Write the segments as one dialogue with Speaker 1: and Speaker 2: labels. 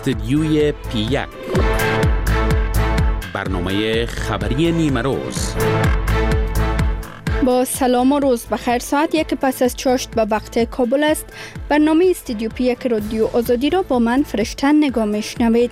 Speaker 1: استدیوی پی1 برنامه خبری نیمه روز.
Speaker 2: با سلام و روز بخیر. ساعت 1 پس از چاشت به وقت کابل است. برنامه استدیو پی1 رادیو آزادی را با من فرشتن نگاه میشنوید.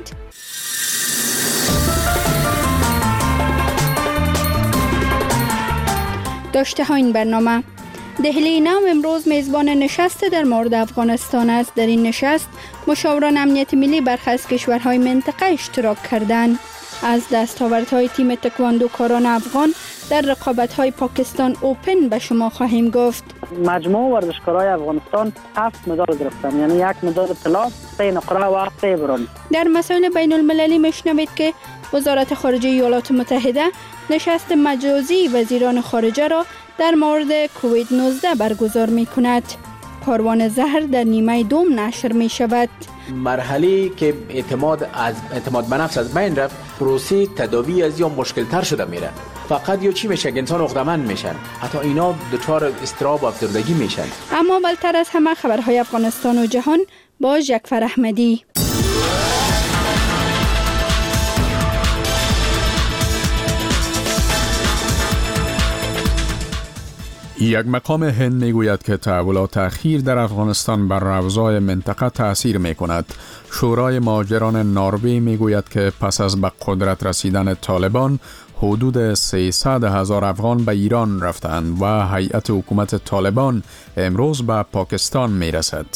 Speaker 2: داشته ها این برنامه: دهلی نو امروز میزبان نشست در مورد افغانستان است. در این نشست مشاوران امنیت ملی برخی از کشورهای منطقه اشتراک کردند. از دستاوردهای تیم تکواندوکاران افغان در رقابت‌های پاکستان اوپن به شما خواهیم گفت.
Speaker 3: مجموع ورزشکارای افغانستان 7 مدال گرفتن، یعنی 1 مدال طلا، 3 نقره و 3 برنز. در مسائل بین المللی میشنوید که وزارت خارجه ایالات متحده نشست مجازی وزیران خارجه را در مورد کووید 19 برگزار می کند. کاروان زهر در نیمه دوم نشر می شود.
Speaker 4: مرحله که اعتماد به نفس از بین رفت، پروسه تداوی از یا مشکل تر شده میره. فقط یا چی میشه که انسان عقده‌مند میشن، حتی اینا دچار اضطراب و افسردگی میشن.
Speaker 2: اما بالاتر از همه خبرهای افغانستان و جهان با جعفر احمدی.
Speaker 5: یک مقام هند میگوید که تحولات اخیر در افغانستان بر اوضاع منطقه تأثیر میکند. شورای مهاجران نروژ میگوید که پس از به قدرت رسیدن طالبان حدود 300,000 افغان به ایران رفتند و هیئت حکومت طالبان امروز به پاکستان میرسد.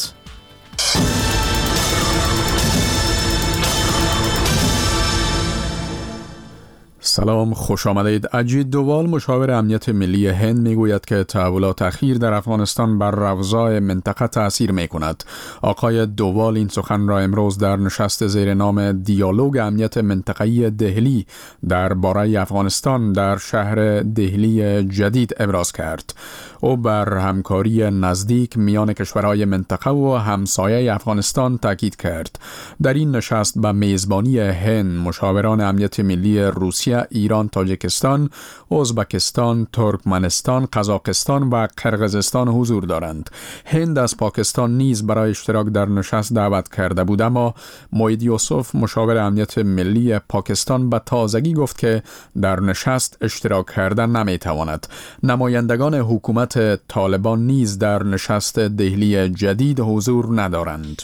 Speaker 5: سلام، خوش آمدید. اجیت دووال مشاور امنیت ملی هند میگوید که تحولات اخیر در افغانستان بر اوضاع منطقه تأثیر میکند. آقای دووال این سخن را امروز در نشست زیر نام دیالوگ امنیت منطقه‌ای دهلی درباره افغانستان در شهر دهلی جدید ابراز کرد. او بر همکاری نزدیک میان کشورهای منطقه و همسایه افغانستان تاکید کرد. در این نشست به میزبانی هند مشاوران امنیت ملی روسیه، ایران، تاجیکستان، ازبکستان، ترکمنستان، قزاقستان و قرقیزستان حضور دارند. هند از پاکستان نیز برای اشتراک در نشست دعوت کرده بود، اما موید یوسف مشاور امنیت ملی پاکستان به تازگی گفت که در نشست اشتراک کردن نمیتواند. نمایندگان حکومت طالبان نیز در نشست دهلی جدید حضور ندارند.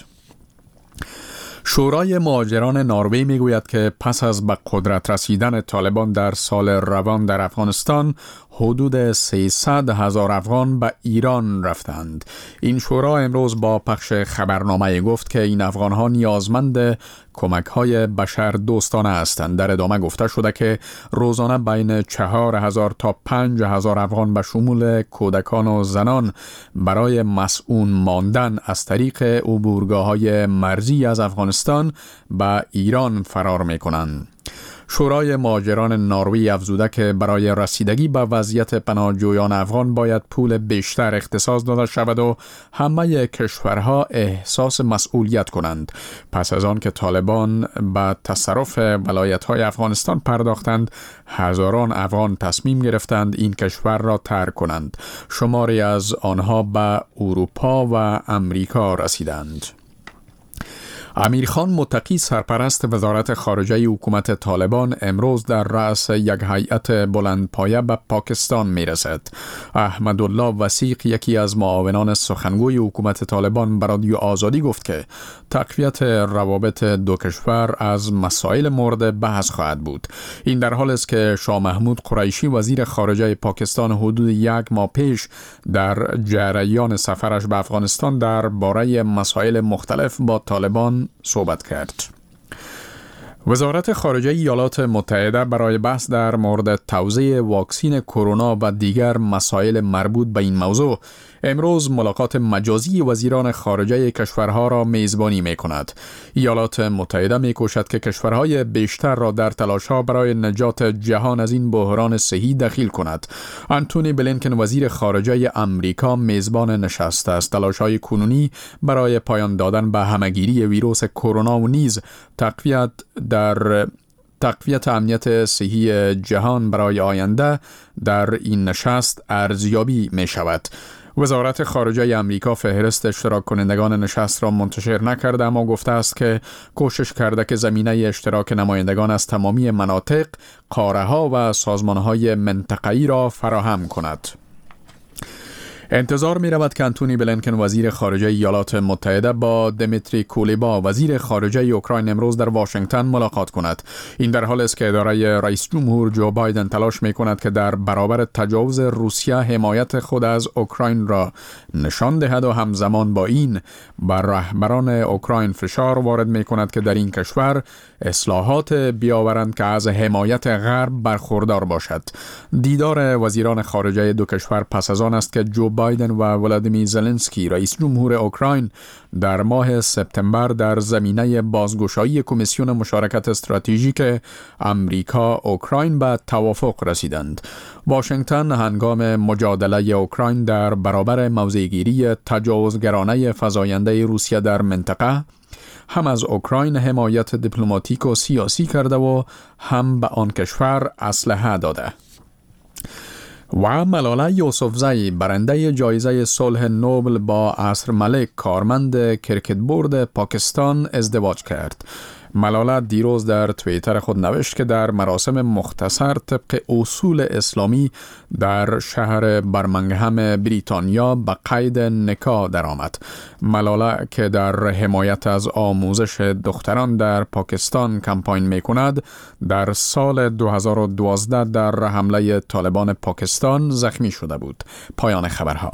Speaker 5: شورای مهاجران نروژ میگوید که پس از به قدرت رسیدن طالبان در سال روان در افغانستان حدود 300,000 افغان به ایران رفتند. این شورا امروز با پخش خبرنامه گفت که این افغانها نیازمند کمک‌های بشر دوستانه هستند. در ادامه گفته شده که روزانه بین 4,000 تا 5,000 افغان به شمول کودکان و زنان برای مسئول ماندن از طریق عبورگاه‌های مرزی از افغانستان به ایران فرار می‌کنند. شورای مهاجران نروژ افزوده که برای رسیدگی به وضعیت پناهجویان افغان باید پول بیشتر اختصاص داده شود و همه کشورها احساس مسئولیت کنند. پس از آن که طالبان به تصرف ولایت‌های افغانستان پرداختند، هزاران افغان تصمیم گرفتند این کشور را ترک کنند. شماری از آنها به اروپا و امریکا رسیدند. امیر خان متقی سرپرست وزارت خارجه حکومت طالبان امروز در رأس یک هیئت بلندپایه به پاکستان می رسد. احمدالله وثیق یکی از معاونان سخنگوی حکومت طالبان به رادیو آزادی گفت که تقویت روابط دو کشور از مسائل مورد بحث خواهد بود. این در حال است که شاه محمود قریشی وزیر خارجه پاکستان حدود 1 ماه پیش در جریان سفرش به افغانستان درباره مسائل مختلف با طالبان صحبت کرد. وزارت خارجه ایالات متحده برای بحث در مورد توزیع واکسن کرونا و دیگر مسائل مربوط به این موضوع امروز ملاقات مجازی وزیران خارجه کشورها را میزبانی می کند. ایالات متحده می کوشد که کشورهای بیشتر را در تلاش‌ها برای نجات جهان از این بحران صحی دخیل کند. آنتونی بلینکن وزیر خارجه امریکا میزبان نشست است. تلاش‌های کنونی برای پایان دادن به همه‌گیری ویروس کرونا و نیز تقویت امنیت صحی جهان برای آینده در این نشست ارزیابی می شود. وزارت خارجه آمریکا فهرست اشتراک کنندگان نشست را منتشر نکرده، اما گفته است که کوشش کرده که زمینه اشتراک نمایندگان از تمامی مناطق، قاره‌ها و سازمان‌های منطقه‌ای را فراهم کند. انتظار می رود که انتونی بلینکن وزیر خارجه ایالات متحده با دمیتری کولبا وزیر خارجه اوکراین امروز در واشنگتن ملاقات کند. این در حالی است که اداره رئیس جمهور جو بایدن تلاش می کند که در برابر تجاوز روسیه حمایت خود از اوکراین را نشان دهد و همزمان با این بر رهبران اوکراین فشار وارد می کند که در این کشور اصلاحات بیاورند که از حمایت غرب برخوردار باشد. دیدار وزیران خارجه دو کشور پس از آن است که جو بایدن و ولادیمیر زلنسکی رئیس جمهور اوکراین در ماه سپتامبر در زمینه بازگشایی کمیسیون مشارکت استراتژیک آمریکا اوکراین به توافق رسیدند. واشنگتن هنگام مجادله اوکراین در برابر موضع‌گیری تجاوزگرانه فزاینده روسیه در منطقه هم از اوکراین حمایت دیپلماتیک و سیاسی کرده و هم به آن کشور اسلحه داده. و ملاله یوسفزئی برنده جایزه صلح نوبل با عصر ملک کارمند کرکت بورد پاکستان ازدواج کرد. ملاله دیروز در توییتر خود نوشت که در مراسم مختصر طبق اصول اسلامی در شهر برمنگهم بریتانیا به قید نکاح درآمد. ملاله که در حمایت از آموزش دختران در پاکستان کمپاین می کند، در سال 2012 در حمله طالبان پاکستان زخمی شده بود. پایان خبرها.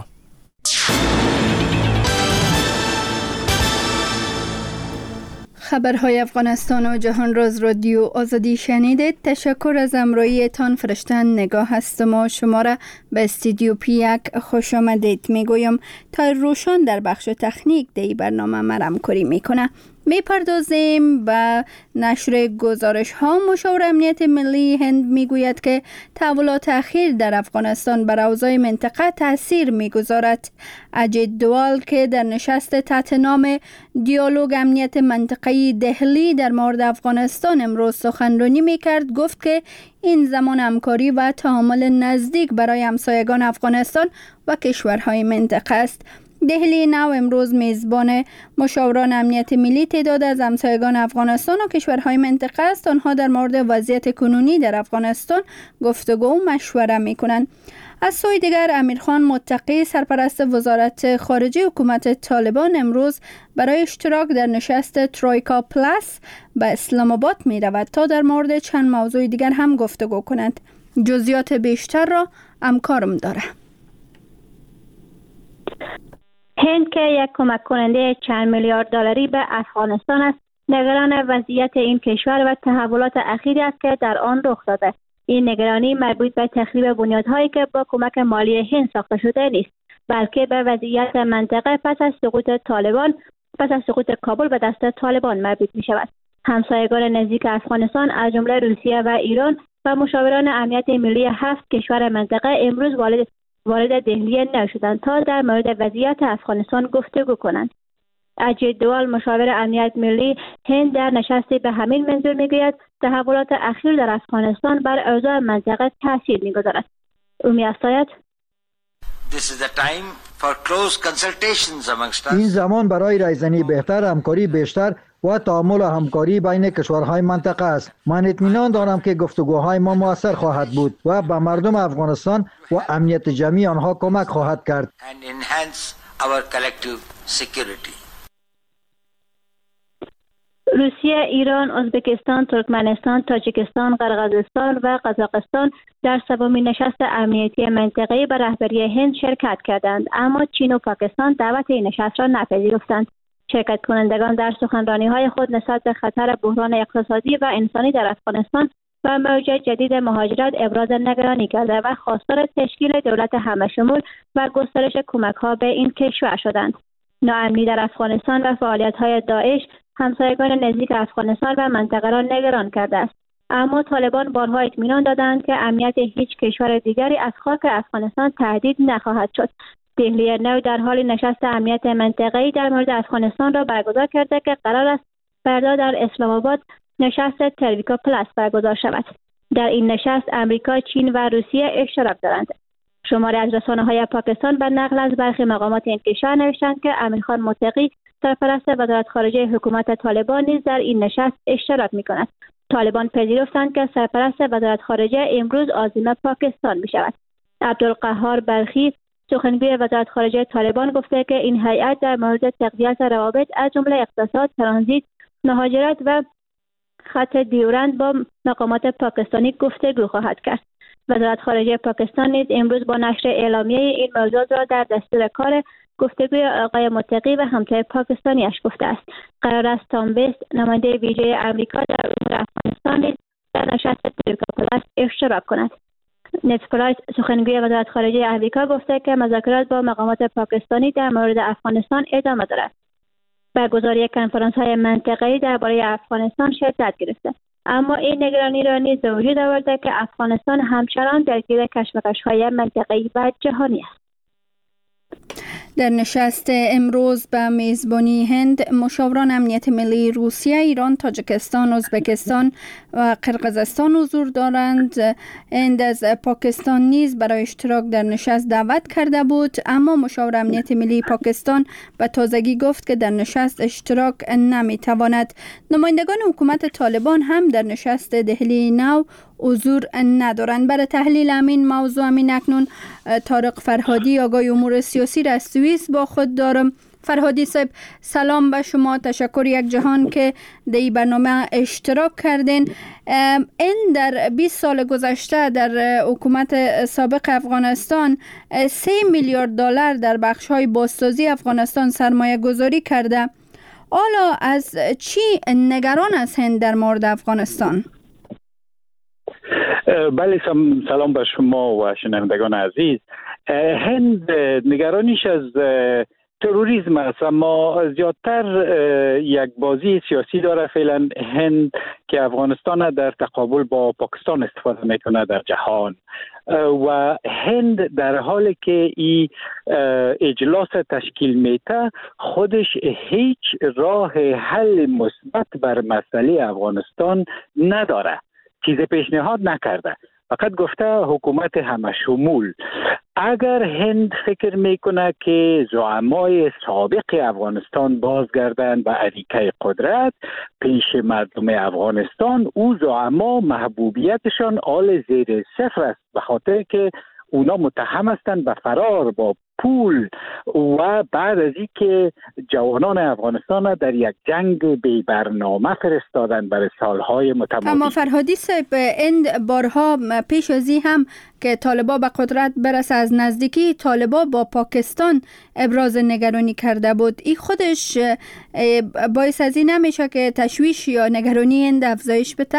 Speaker 2: خبرهای افغانستان و جهان را از رادیو آزادی شنیدید. تشکر از همراهی تان. فرشتن نگاه هستم و شما را به استودیو P1 خوش آمدید میگویم. تا روشان در بخش تکنیک دی برنامه مرم کاری میکنه. میپردازیم به نشر گزارش ها. مشاور امنیت ملی هند میگوید که تحولات اخیر در افغانستان بر اوضاع منطقه تاثیر میگذارد. اجیت دوال که در نشست تحت نام دیالوگ امنیت منطقه‌ای دهلی در مورد افغانستان امروز سخنرانی میکرد، گفت که این زمان همکاری و تعامل نزدیک برای همسایگان افغانستان و کشورهای منطقه است. دهلی نو امروز میزبان مشاوران امنیت ملی تعداد از همسایگان افغانستان و کشورهای منطقه است. آنها در مورد وضعیت کنونی در افغانستان گفتگو و مشوره میکنند. از سوی دیگر امیرخان متقی سرپرست وزارت خارجه حکومت طالبان امروز برای اشتراک در نشست ترویکا پلاس به اسلام آباد می رود تا در مورد چند موضوع دیگر هم گفتگو کند. جزئیات بیشتر را همکارم داره.
Speaker 6: هند که یک کمک کننده چند میلیارد دلاری به افغانستان است، نگران وضعیت این کشور و تحولات اخیری است که در آن رخ داده. این نگرانی مربوط به تخریب بنیادهایی که با کمک مالی هند ساخته شده نیست، بلکه به وضعیت منطقه پس از سقوط کابل به دست طالبان مربوط می شود. همسایگان نزدیک افغانستان از جمله روسیه و ایران و مشاوران امنیت ملی 7 کشور منطقه امروز وارد دهلی نشدند تا در مورد وضعیت افغانستان گفتگو کنند. اجیت دوال مشاور امنیت ملی هند در نشستی به همین منظور میگوید تحولات اخیر در افغانستان بر اوضاع منطقه تاثیر میگذارد. او می‌افزاید
Speaker 7: این زمان برای رایزنی بهتر، همکاری بیشتر و تعامل و همکاری بین کشورهای منطقه است. من اطمینان دارم که گفتگوهای ما مؤثر خواهد بود و به مردم افغانستان و امنیت جمعی آنها کمک خواهد کرد.
Speaker 6: روسیه، ایران، ازبکستان، ترکمنستان، تاجیکستان، قرقیزستان و قزاقستان در سومین نشست امنیتی منطقه‌ای به رهبری هند شرکت کردند، اما چین و پاکستان دعوت این نشست را نپذیرفتند. شرکت کنندگان در سخنرانی‌های خود نسبت به خطر بحران اقتصادی و انسانی در افغانستان و موج جدید مهاجرت ابراز نگرانی کرده و خواستار تشکیل دولت همه‌شمول و گسترش کمک‌ها به این کشور شدند. ناامنی در افغانستان و فعالیت‌های داعش همسایگان نزدیک افغانستان و منطقه را نگران کرده است، اما طالبان بارها اطمینان دادند که امنیت هیچ کشور دیگری از خاک افغانستان تهدید نخواهد شد. دهلی نو در حال نشست امنیت منطقه‌ای در مورد افغانستان را برگزار کرده که قرار است فردا در اسلام آباد نشست ترویکا پلاس برگزار شود. در این نشست امریکا، چین و روسیه اشتراک دارند. شماری از رسانه‌های پاکستان به نقل از برخی مقامات این کشور نوشتند که امیرخان متقی سرپرست وزارت خارجه حکومت طالبان نیز در این نشست اشتراک می‌کند. طالبان پذیرفتند که سرپرست وزارت خارجه امروز عازم پاکستان می‌شود. عبدالقهار بلخی سخنگوی وزارت خارجه طالبان گفته که این هیئت در مورد تقویت روابط از جمله اقتصاد، ترانزیت، مهاجرت و خط دیورند با مقامات پاکستانی گفتگو خواهد کرد. وزارت خارجه پاکستان نیز امروز با نشر اعلامیه این موضوع را در دستور کار گفتگوی آقای متقی و همتای پاکستانیش گفته است. قرار است تام بیست نماینده ویژه آمریکا در امور افغانستان نیز در نشست تریکا پلاس اشتراک کند. نت پرایس سخنگوی وزارت خارجه آمریکا گفته که مذاکرات با مقامات پاکستانی در مورد افغانستان ادامه دارد. برگزاری کنفرانس‌های منطقه‌ای درباره افغانستان شدت گرفته، اما این نگرانی را نیز به وجود آورده که افغانستان همچنان درگیر کشمکش‌های منطقه‌ای و جهانی است.
Speaker 2: در نشست امروز به میزبانی هند، مشاوران امنیت ملی روسیه، ایران، تاجیکستان، ازبکستان و قرقیزستان حضور دارند. هند از پاکستان نیز برای اشتراک در نشست دعوت کرده بود، اما مشاور امنیت ملی پاکستان به تازگی گفت که در نشست اشتراک نمیتواند. نمایندگان حکومت طالبان هم در نشست دهلی نو حضور ندارند. برای تحلیل همین موضوع اکنون طارق فرهادی آگاه امور سیاسی را از سوئیس با خود دارم. فرهادی صاحب سلام به شما، تشکر یک جهان که در این برنامه اشتراک کردین. این در 20 سال گذشته در حکومت سابق افغانستان 3 میلیارد دلار در بخش‌های بازسازی افغانستان سرمایه گذاری کرده. حالا از چی نگران است هند در مورد افغانستان؟
Speaker 8: بله، سلام به شما و شنوندگان عزیز. هند نگرانیش از تروریسم است، اما زیادتر یک بازی سیاسی داره فعلا هند که افغانستان در تقابل با پاکستان استفاده میکنه در جهان و هند در حالی که این اجلاس تشکیل میته خودش هیچ راه حل مثبت بر مسئله افغانستان نداره، چیز پیشنهاد نکرده، فقط گفته حکومت همه شمول. اگر هند فکر میکنه که زعمای سابق افغانستان بازگردند به اریکه قدرت پیش مردم افغانستان، او زعما محبوبیتشان آل زیر صفر است، به خاطر که اونا متهم هستند به فرار با پول و بعد از این که جوانان افغانستان در یک جنگ بی برنامه فرستادن برای سالهای متمادی.
Speaker 2: اما فرهادی صاحب، این بارها پیش از این هم که طالبان به قدرت برسه از نزدیکی طالبان با پاکستان ابراز نگرانی کرده بود. این خودش باعث از این نمیشه که تشویش یا نگرانی این افزایش بده؟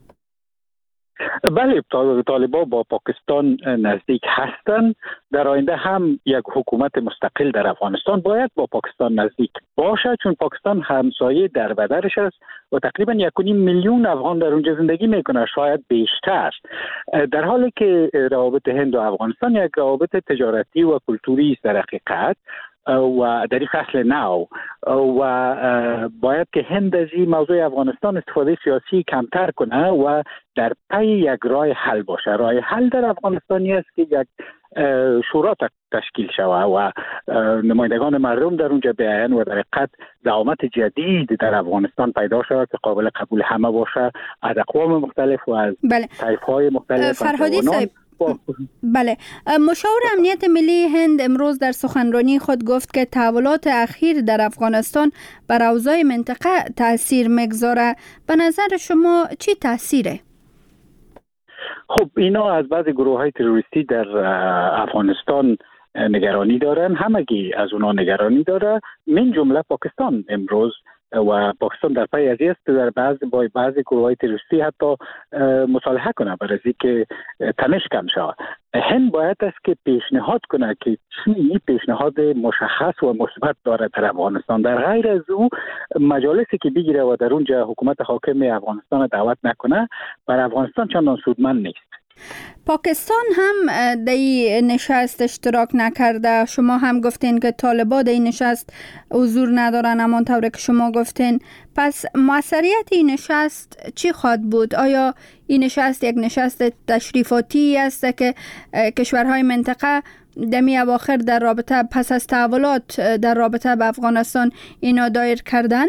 Speaker 8: بله، طالبان با پاکستان نزدیک هستند. در آینده هم یک حکومت مستقل در افغانستان باید با پاکستان نزدیک باشه، چون پاکستان همسایه در بدرش است و تقریبا 1.5 میلیون افغان در اونجا زندگی میکنه، شاید بیشتر. در حالی که روابط هند و افغانستان یک روابط تجارتی و کلتوری است در حقیقت و در این فصل نو و باید که هند از این موضوع افغانستان استفاده سیاسی کمتر کنه و در پی یک راه حل باشه. راه حل در افغانستانی است که یک شورا تشکیل شود و نمایندگان مردم در اونجا بیاین و در حقیقت زعامت جدید در افغانستان پیدا شود که قابل قبول همه باشه، از اقوام مختلف و از طایف‌های مختلف.
Speaker 2: فرهادی صاحب، بله، مشاور امنیت ملی هند امروز در سخنرانی خود گفت که تحولات اخیر در افغانستان بر اوضاع منطقه تأثیر میگذاره. به نظر شما چی تأثیره؟
Speaker 8: خب اینا از بعض گروه‌های تروریستی در افغانستان نگرانی دارن، همگی از اونا نگرانی داره، من جمله پاکستان امروز و پاکستان در پی از است در بعضی گروه‌های تروریستی حتی مصالحه کنه برای اینکه تنش کم شود. هند باید است که پیشنهاد کنه که چی پیشنهاد مشخص و مثبت داره در افغانستان، در غیر از او مجالسی که بگیره و در اونجا حکومت حاکم افغانستان دعوت نکنه بر افغانستان چندان سودمند نیست.
Speaker 2: پاکستان هم در این نشست اشتراک نکرده. شما هم گفتین که طالبان در این نشست حضور ندارن همان طور که شما گفتین. پس موثریت این نشست چی خواهد بود؟ آیا این نشست یک نشست تشریفاتی است که کشورهای منطقه دمی اواخر در رابطه پس از تحولات در رابطه با افغانستان اینا دایر کردن؟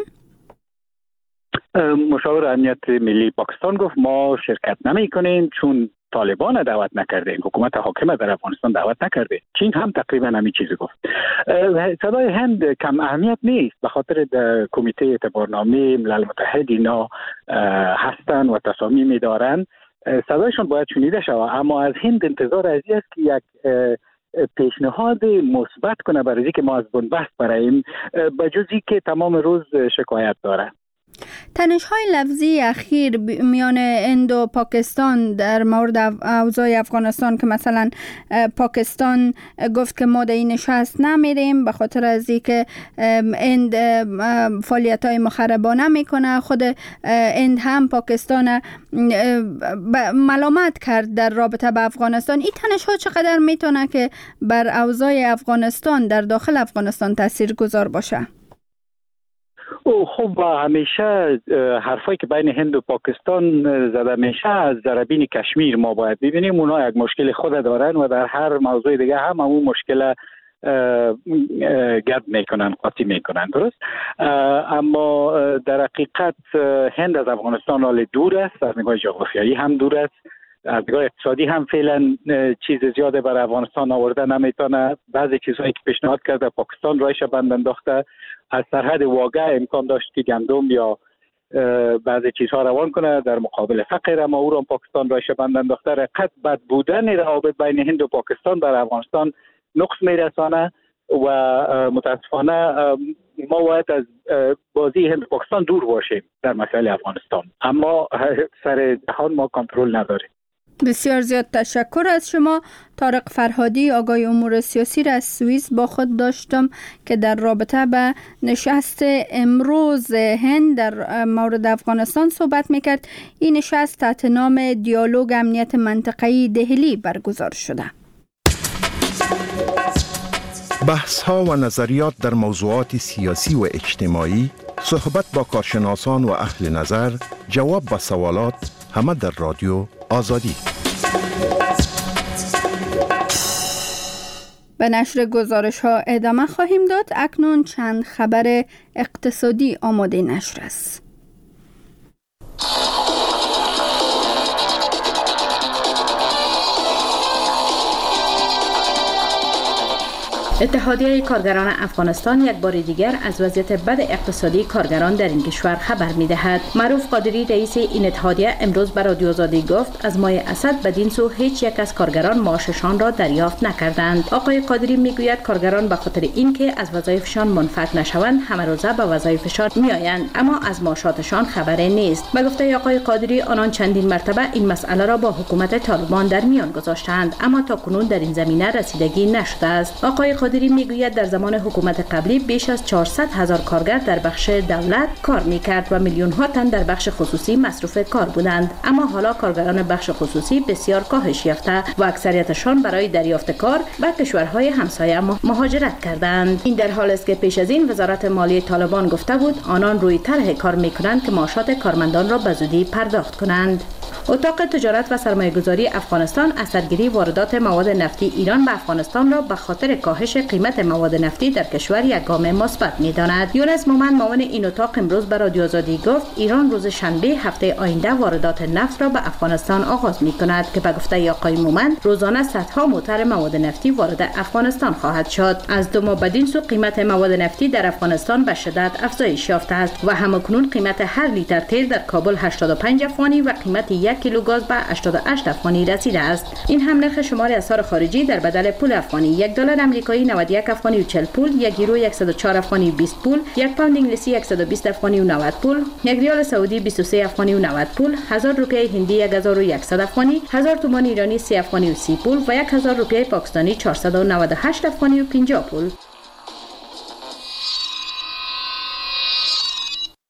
Speaker 8: مشاور امنیت ملی پاکستان گفت ما شرکت نمی کنیم چون طالبان دعوت نکرده، حکومت حاکمه در افغانستان دعوت نکرده. چین هم تقریبا همین چیزی گفت. صدای هند کم اهمیت نیست، به خاطر کمیته اعتبارنامه ملل متحد اینا هستن و تصامیم دارن، صدایشون باید شنیده شود. اما از هند انتظار از است که یک پیشنهاد مثبت کنه برای اینکه ما از بنبست براییم، بجزی که تمام روز شکایت داره.
Speaker 2: تنش‌های لفظی اخیر میان هند و پاکستان در مورد اوضاع افغانستان که مثلا پاکستان گفت که ما در این نشست نمیریم به خاطر از اینکه هند فعالیت‌های مخربانه میکنه، خود هند هم پاکستان ملامت کرد در رابطه با افغانستان. این تنش‌ها چقدر میتونه که بر اوضاع افغانستان در داخل افغانستان تاثیرگذار باشه؟
Speaker 8: خب همیشه حرفایی که بین هند و پاکستان زده میشه از ذربین کشمیر ما باید ببینیم. اونا یک مشکل خود دارن و در هر موضوع دیگه هم اون مشکل گرد میکنن، قاطی میکنن، درست؟ اما در حقیقت هند از افغانستان حال دور است، از نگاه جغرافیایی هم دور است، از نگاه اقتصادی هم فعلا چیز زیاده برای افغانستان آورده نمیتونه. بعضی چیزهایی که پیشنهاد کرده پاکستان رایش بند انداخته، از سرحد واقع امکان داشت که گندم یا بعضی چیزها روان کنه در مقابل فقر، اما او را پاکستان رایش بند انداخته. رقت بد بودن روابط بین هند و پاکستان بر افغانستان نقص میرسانه و متاسفانه ما باید از بازی هند و پاکستان دور باشیم در مسئله افغانستان، اما سر جهان ما کنترل نداریم.
Speaker 2: بسیار زیاد تشکر از شما. طارق فرهادی، آگاه امور سیاسی را از سوئیس با خود داشتم که در رابطه به نشست امروز هند در مورد افغانستان صحبت میکرد. این نشست تحت نام دیالوگ امنیت منطقه‌ای دهلی برگزار شده.
Speaker 9: بحث ها و نظریات در موضوعات سیاسی و اجتماعی، صحبت با کارشناسان و اهل نظر، جواب به سوالات، همه در رادیو آزادی.
Speaker 2: به نشر گزارش ها ادامه خواهیم داد. اکنون چند خبر اقتصادی آماده نشر است.
Speaker 10: اتحادیه کارگران افغانستان یک بار دیگر از وضعیت بد اقتصادی کارگران در این کشور خبر می‌دهد. معروف قادری رئیس این اتحادیه امروز به رادیو آزادی گفت از ماه اسد بدین سو هیچ یک از کارگران معاششان را دریافت نکردند. آقای قادری میگوید کارگران به خاطر اینکه از وظایفشان منفک نشوند همه روزه به وظایفشان میآیند اما از معاشاتشان خبری نیست. به گفته آقای قادری آنان چندین مرتبه این مسئله را با حکومت طالبان در میان گذاشتند اما تاکنون در این زمینه رسیدگی نشده است. آقای قادری میگوید در زمان حکومت قبلی بیش از 400,000 کارگر در بخش دولت کار میکرد و میلیون ها تن در بخش خصوصی مصروف کار بودند، اما حالا کارگران بخش خصوصی بسیار کاهش یافته و اکثریتشان برای دریافت کار به کشورهای همسایه مهاجرت کردند. این در حالی است که پیش از این وزارت مالی طالبان گفته بود آنان روی طرح کار میکنند که معاشات کارمندان را به زودی پرداخت کنند. اتاق تجارت و سرمایه‌گذاری افغانستان اثرگیری واردات مواد نفتی ایران به افغانستان را به خاطر کاهش قیمت مواد نفتی در کشور یک گام مثبت می‌داند. یونس مومن معاون این اتاق امروز به رادیو آزادی گفت ایران روز شنبه هفته آینده واردات نفت را به افغانستان آغاز می‌کند که به گفته آقای مومن روزانه صدها موتر مواد نفتی وارد افغانستان خواهد شد. از دو ماه بدین سو قیمت مواد نفتی در افغانستان به شدت افزایش یافته است و همکنون قیمت هر لیتر تیل در کابل 85 افغانی و قیمت 1 کیلو گاز به 88 افغانی رسیده است. این هم نرخ شمار اسعار خارجی در بدل پول افغانی: $1 آمریکایی 91 افغانی و 40 پول، 1 یورو 104 افغانی و 20 پول، 1 پوند انگلیسی 120 افغانی و 90 پول، 1 ریال سعودی 23 افغانی و 90 پول، 1000 روپیه هندی 1100 افغانی، 1000 تومان ایرانی 30 افغانی و 30 پول و 1000 روپیه پاکستانی 498 افغانی و 50 پول.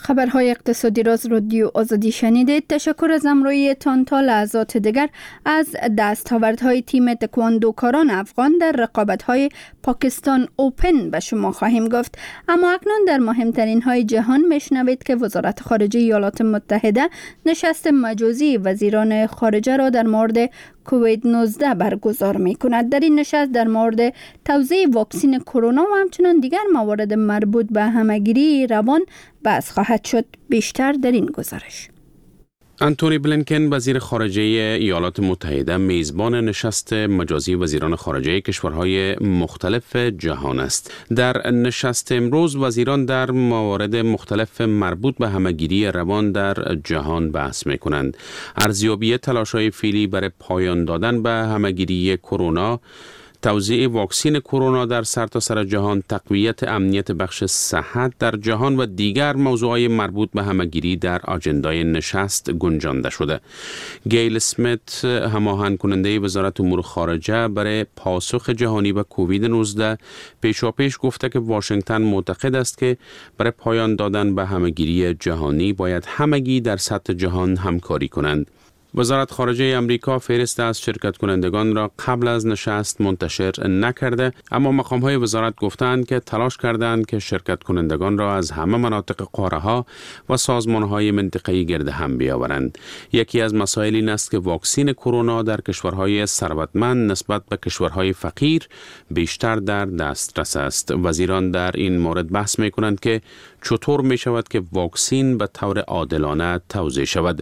Speaker 2: خبرهای اقتصادی را از رادیو آزادی شنیدید. تشکر از همراهیتان. تا لحظات دیگر از دستاوردهای تیم تکواندوکاران افغان در رقابت‌های پاکستان اوپن به شما خواهیم گفت. اما اکنون در مهمترین های جهان میشنوید که وزارت خارجه ایالات متحده نشست مجازی وزیران خارجه را در مورد کووید 19 برگزار می کند. در این نشست در مورد توزیع واکسن کرونا و همچنان دیگر موارد مربوط به همهگیری روان بحث خواهد شد. بیشتر در این گزارش.
Speaker 1: انتونی بلینکن وزیر خارجه ایالات متحده میزبان نشست مجازی وزیران خارجه کشورهای مختلف جهان است. در نشست امروز وزیران در موارد مختلف مربوط به همهگیری روان در جهان بحث می کنند. ارزیابی تلاش‌های فعلی برای پایان دادن به همهگیری کرونا، توزیع واکسن کرونا در سرتاسر جهان، تقویت امنیت بخش صحت در جهان و دیگر موضوعات مربوط به همهگیری در آجندای نشست گنجانده شده. گیل اسمیت، هماهنگ کننده وزارت امور خارجه برای پاسخ جهانی به کووید 19، پیشاپیش گفته که واشنگتن معتقد است که برای پایان دادن به همهگیری جهانی باید همگی در سطح جهان همکاری کنند. وزارت خارجه امریکا فهرست از شرکت کنندگان را قبل از نشست منتشر نکرده، اما مقام‌های وزارت گفتند که تلاش کردند که شرکت کنندگان را از همه مناطق قاره‌ها و سازمان‌های منطقه‌ای گرد هم بیاورند. یکی از مسائل این است که واکسن کرونا در کشورهای ثروتمند نسبت به کشورهای فقیر بیشتر در دسترس است. وزیران در این مورد بحث می‌کنند که چطور می‌شود که واکسن به طور عادلانه توزیع شود.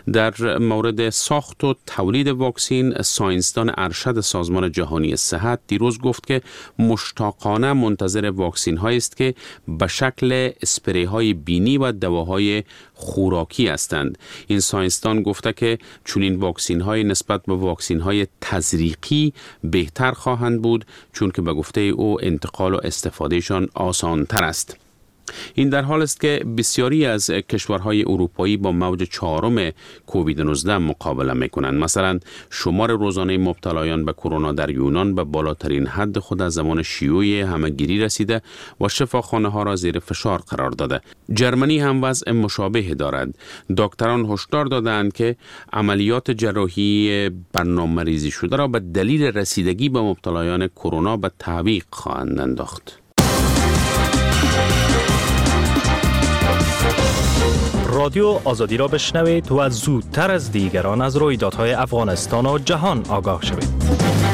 Speaker 1: در مورد ساخت و تولید واکسن، ساینسدان ارشد سازمان جهانی صحت دیروز گفت که مشتاقانه منتظر واکسن هایی است که به شکل اسپری های بینی و دواهای خوراکی هستند. این ساینسدان گفته که چنین واکسن های نسبت به واکسن های تزریقی بهتر خواهند بود، چون که به گفته او انتقال و استفادهشان آسان تر است. این در حال است که بسیاری از کشورهای اروپایی با موج چهارم کووید 19 مقابله می‌کنند. مثلا شمار روزانه مبتلایان به کرونا در یونان به بالاترین حد خود از زمان شیوع همهگیری رسیده و شفاخانه‌ها را زیر فشار قرار داده. جرمنی هم وضع مشابه دارد. دکتران هشدار دادند که عملیات جراحی برنامه‌ریزی شده را به دلیل رسیدگی به مبتلایان کرونا به تعویق خواهند انداخت.
Speaker 11: رادیو آزادی را بشنوید و زودتر از دیگران از رویدادهای افغانستان و جهان آگاه شوید.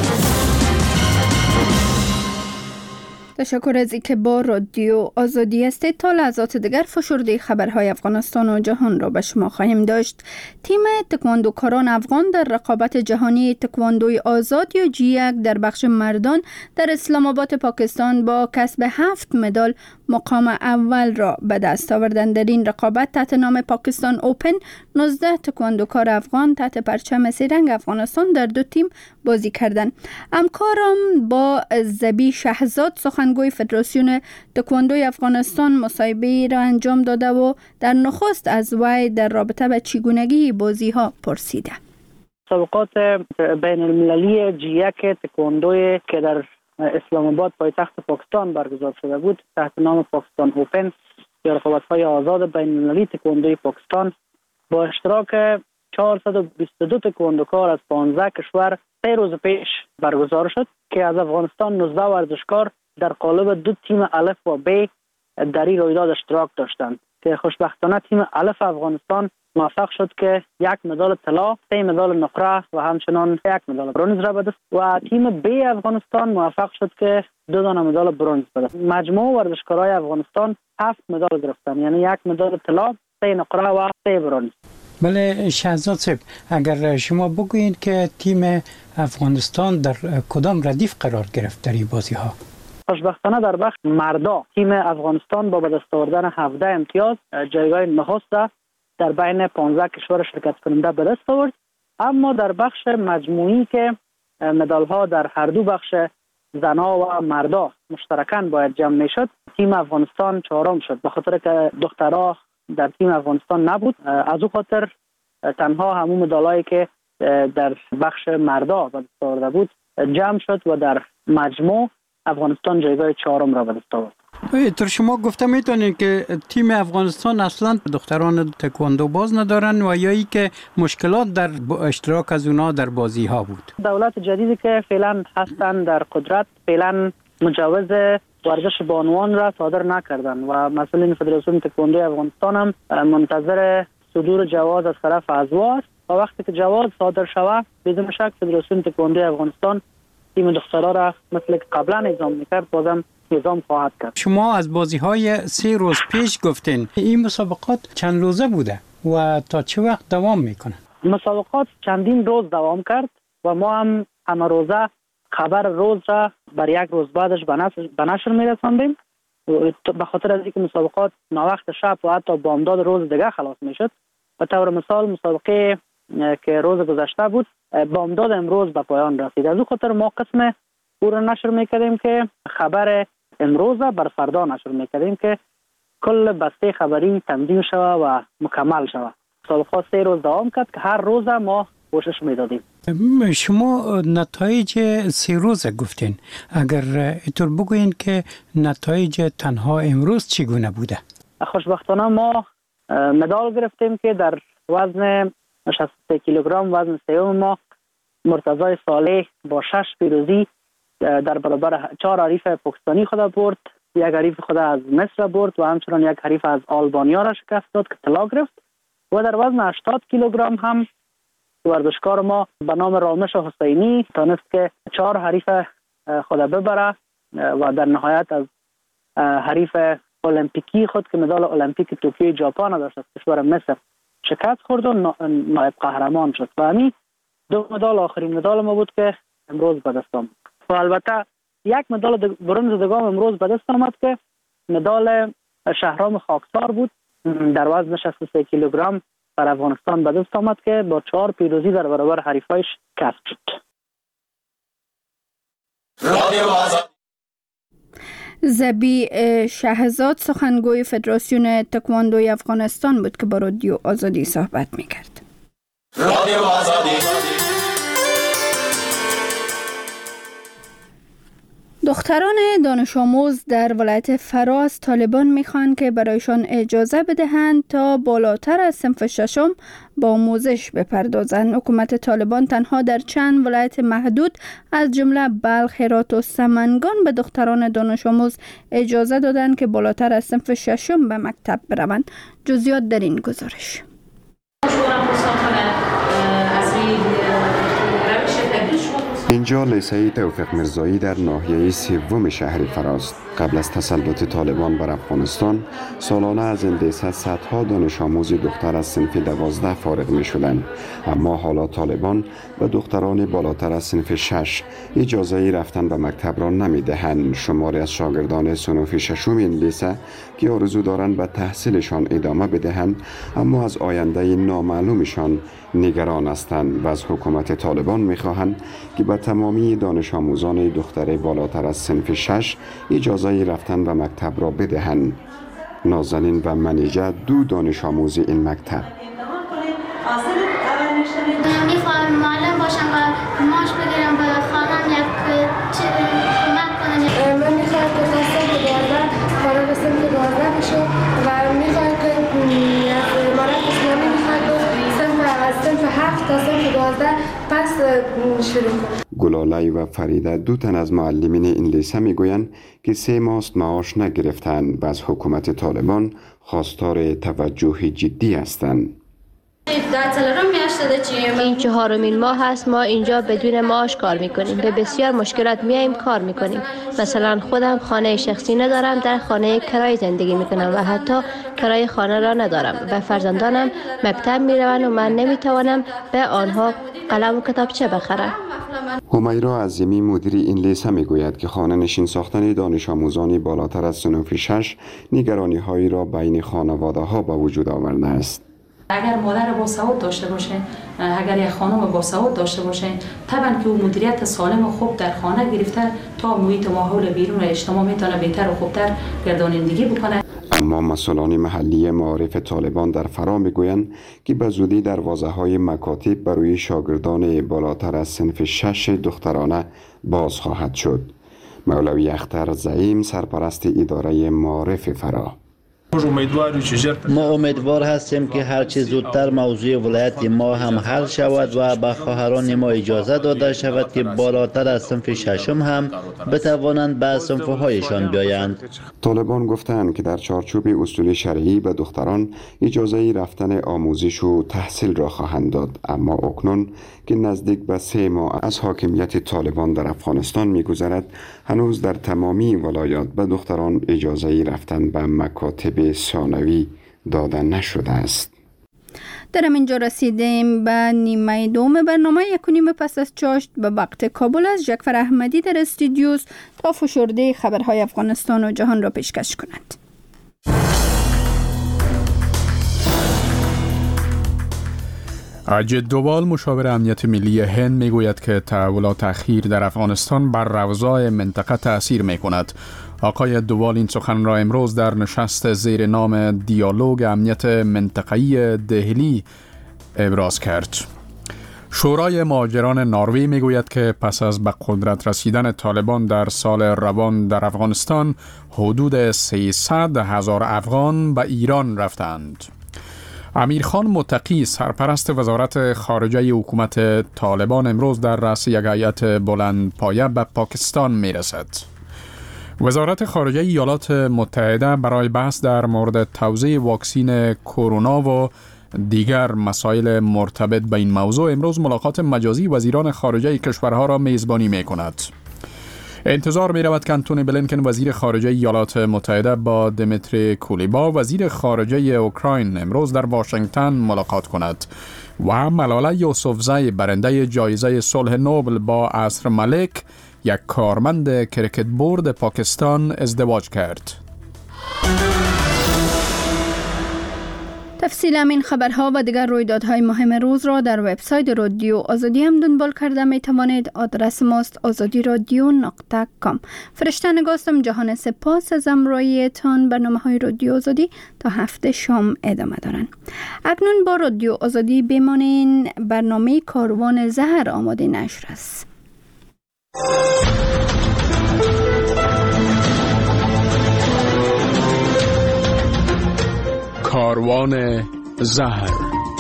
Speaker 2: تشکر از اینکه با رادیو آزادی هستید. تا لحظات دیگر فشرده خبرهای افغانستان و جهان را به شما خواهیم داشت. تیم تکواندوکاران افغان در رقابت جهانی تکواندوی آزاد یا G1 در بخش مردان در اسلام آباد پاکستان با کسب 7 مدال مقام اول را به دست آوردند. در این رقابت تحت نام پاکستان اوپن 19 تکواندوکار افغان تحت پرچم سه‌رنگ افغانستان در 2 تیم بازی کردند. همکارم با زبی شهزاد سخنگوی فدراسیون تکواندوی افغانستان مصاحبه را انجام داده و در نخست از وی در رابطه به چگونگی بازی ها پرسیده.
Speaker 3: مسابقات بین المللی G1 تکواندوی که در اسلام آباد پایتخت پاکستان برگزار شده بود تحت نام پاکستان اوپن یا رقابت‌های آزاد بین المللی تکواندوی پاکستان با اشتراک 422 تکواندوکار از 15 کشور 3 روز پیش برگزار شد که از افغانستان 19 ورزشکار در قالب 2 تیم الف و ب در این رویداد اشتراک داشتند که خوشبختانه تیم الف افغانستان موفق شد که 1 مدال طلا، 3 مدال نقره و همچنان 1 مدال برنز را به دست و تیم ب افغانستان موفق شد که 2 دانه مدال برنز به دست. مجموع ورزشکارای افغانستان 7 مدال گرفتند، یعنی 1 مدال طلا، 3 نقره و 3 برنز.
Speaker 12: بله شهزاد صاحب، اگر شما بگویید که تیم افغانستان در کدام ردیف قرار گرفت در این بازی ها؟
Speaker 3: خوشبختانه در بخش مردا تیم افغانستان با به دست آوردن 17 امتیاز جایگاه نخست در بین 15 کشور شرکت کننده به دست آورد. اما در بخش مجموعی که مدال ها در هر دو بخش زنا و مردا مشترکاً باید جمع میشد، تیم افغانستان چهارم شد به خاطر که دخترها در تیم افغانستان نبود. از او خاطر تنها همون مدالایی که در بخش مردا به دست آورده بود جمع شد و در مجموع افغانستان جایگاه چهارم را به دست آورد.
Speaker 12: تو شما گفته میتونید که تیم افغانستان اصلا دختران تکواندو باز ندارن و یا ای که مشکلات در اشتراک از اونا در بازی ها بود؟
Speaker 3: دولت جدیدی که فعلا هستن در قدرت فعلا مجوز ورزش بانوان را صادر نکردن و مسئولین فدراسیون تکواندو افغانستان هم منتظر صدور جواز از طرف ازوا است و وقتی که جواز صادر شود بدون شک فدراسیون تکواندو افغانستان تیم دخترها را مثل که قبلا نظام میکرد بازم نظام خواهد کرد.
Speaker 12: شما از بازی‌های 3 روز پیش گفتین این مسابقات چند روزه بوده و تا چه وقت دوام میکنه؟
Speaker 3: مسابقات چندین روز دوام کرد و ما هم همه روزه خبر روز را بر یک روز بعدش به نشر میرساندیم به خاطر از اینکه مسابقات وقت شب و حتی بامداد روز دیگه خلاص میشد. به طور مثال مسابقه که روز گذشته بود بامداد امروز به پایان رسید. از اون خاطر ما قسم او را نشر میکردیم که خبر امروز بر فردا نشر میکردیم که کل بسته خبری تنظیم شوه و مکمل شوه. مسابقات 3 روز دوام کرد که هر روز ما کوشش میدادیم.
Speaker 12: شما نتایج 3 روزه گفتین، اگر اینطور بگوین که نتایج تنها امروز چگونه بوده؟
Speaker 3: خوشبختانه ما مدال گرفتیم که در وزن 63 کیلوگرم وزن سیوم ما مرتضی صالح با 6 پیروزی در برابر 4 حریف پاکستانی خود برد، یک حریف خود از مصر برد و همچنان یک حریف از آلبانیا را شکست داد که طلا گرفت. و در وزن 80 کیلوگرم هم ورزشکار ما به نام رامش حسینی تانست که 4 حریف خود ببره و در نهایت از حریف المپیکی خود که مدال المپیک توکیو ژاپن داشت از کشور مصر شکست خورد و نایب قهرمان شد و همین 2 مدال آخرین مدال ما بود که امروز به دست آمد. و البته یک مدال برنز دیگه امروز به دست آمد که مدال شهرام خاکسار بود در وزن 63 کیلوگرم در افغانستان به دست آمد که با 4 پیروزی در برابر حریفایش کسب شد.
Speaker 2: زبی شهزاد سخنگوی فدراسیون تکواندوی افغانستان بود که با رادیو آزادی صحبت میکرد. رادیو آزادی. دختران دانش آموز در ولایت فراز طالبان میخوان که برایشان اجازه بدهند تا بالاتر از صنف 6 با آموزش بپردازند. حکومت طالبان تنها در چند ولایت محدود از جمله بلخ، هرات و سمنگان به دختران دانش آموز اجازه دادند که بالاتر از صنف 6 به مکتب بروند. جزئیات در این گزارش.
Speaker 13: اینجا لیسه توفیق میرزایی در ناحیه 3 شهر فراز. قبل از تسلط طالبان بر افغانستان سالانه از این لیسه صدها دانش آموز دختر از صنف 12 فارغ می شدند، اما حالا طالبان به دختران بالاتر از صنف 6 اجازه رفتن به مکتب را نمی دهند. شماری از شاگردان صنف 6 این لیسه که آرزو دارند به تحصیلشان ادامه بدهند اما از آینده نامعلومشان نگران هستند و از حکومت طالبان می خواهند که به تمامی دانش آموزان دختر بالاتر از صنف 6 اجازه رفتن به مکتب را بدهند. نازنین و منیجه 2 دانش آموز این مکتب.
Speaker 14: میخوام معلم باشم و معاش بگیرم و خواهم یک کمک کنم. من میخوام که تا صنف 12 فارغ صنف 12 بشم و میخوام که از امارت اسلامی میخوام که از صنف 7 تا صنف 12 پس شروع کنم.
Speaker 13: گلاله و فریده 2 تن از معلمین این لیسه میگویند که 3 ماه معاش نگرفتند و از حکومت طالبان خواستار توجه جدی هستند.
Speaker 15: این 4مین ماه است ما اینجا بدون معاش کار میکنیم. به بسیار مشکلات میایم کار میکنیم. مثلا خودم خانه شخصی ندارم، در خانه کرایه زندگی میکنم و حتی کرایه خانه را ندارم و فرزندانم مکتب میروند و من نمیتوانم به آنها قلم و کتابچه بخرم.
Speaker 13: همیرا عظیمی مدیر این لیسه میگوید که خانه نشین ساختن دانش آموزان بالاتر از صنف 6 نگرانی هایی را بین خانواده ها به وجود آورده است.
Speaker 16: اگر مادر با سواد داشته باشه، اگر یک خانم با سواد داشته باشه، طبعا که او مدیریت سالم و خوب در خانه گرفته تا محیط ماحول بیرون اجتماع میتونه بهتر و خوبتر گردانندگی بکنه.
Speaker 13: اما مسئولان محلی معارف طالبان در فرا میگویند که به زودی دروازه‌های مکاتب برای شاگردان بالاتر از صنف 6 دخترانه باز خواهد شد. مولوی اختر زعیم سرپرست اداره معارف فرا:
Speaker 17: ما امیدوار هستیم که هرچه زودتر موضوع ولایت ما هم حل شود و به خواهران ما اجازه داده شود که بالاتر از صنف ششم هم بتوانند به صنف‌هایشان بیایند.
Speaker 13: طالبان گفتند که در چارچوب اصول شرعی به دختران اجازه رفتن آموزش و تحصیل را خواهند داد، اما اکنون که نزدیک به 3 ماه از حاکمیت طالبان در افغانستان می‌گذرد، هنوز در تمامی ولایات به دختران اجازه رفتن به مکاتب ثانوی داده نشده است.
Speaker 2: در اینجا رسیدیم به نیمه دوم برنامه. 1:30 پس از چاشت به وقت کابل از جعفر احمدی در استودیوس تا فشرده خبرهای افغانستان و جهان را پیشکش کند.
Speaker 5: اجد دوال مشاور امنیت ملی هند میگوید که تحولات اخیر در افغانستان بر اوضاع منطقه تأثیر میکند. آقای دوال این سخن را امروز در نشست زیر نام دیالوگ امنیت منطقه‌ای دهلی ابراز کرد. شورای مهاجران نروژ میگوید که پس از به قدرت رسیدن طالبان در سال روان در افغانستان حدود 300,000 افغان به ایران رفتند. امیرخان متقی سرپرست وزارت خارجه حکومت طالبان امروز در رأس یک هیئت بلندپایه به پاکستان میرسد. وزارت خارجه ایالات متحده برای بحث در مورد توزیع واکسین کرونا و دیگر مسائل مرتبط به این موضوع امروز ملاقات مجازی وزیران خارجه کشورها را میزبانی میکند. انتظار می رود که انتونی بلینکن وزیر خارجه ایالات متحده با دمیتری کولیبا وزیر خارجه اوکراین امروز در واشنگتن ملاقات کند و ملاله یوسفزی برنده جایزه صلح نوبل با عصر ملک یک کارمند کرکت بورد پاکستان ازدواج کرد.
Speaker 2: تفصیل این خبرها و دیگر رویدادهای مهم روز را در وبسایت رادیو آزادی هم دنبال کرده می توانید. آدرس ماست azadiradio.com. فرشته نگاستم. جهان سپاس از همراهیتان. برنامه‌های رادیو آزادی تا هفته شام ادامه دارند. اکنون با رادیو آزادی بمانین. برنامه کاروان زهر آماده نشر است.
Speaker 5: کاروان زهر.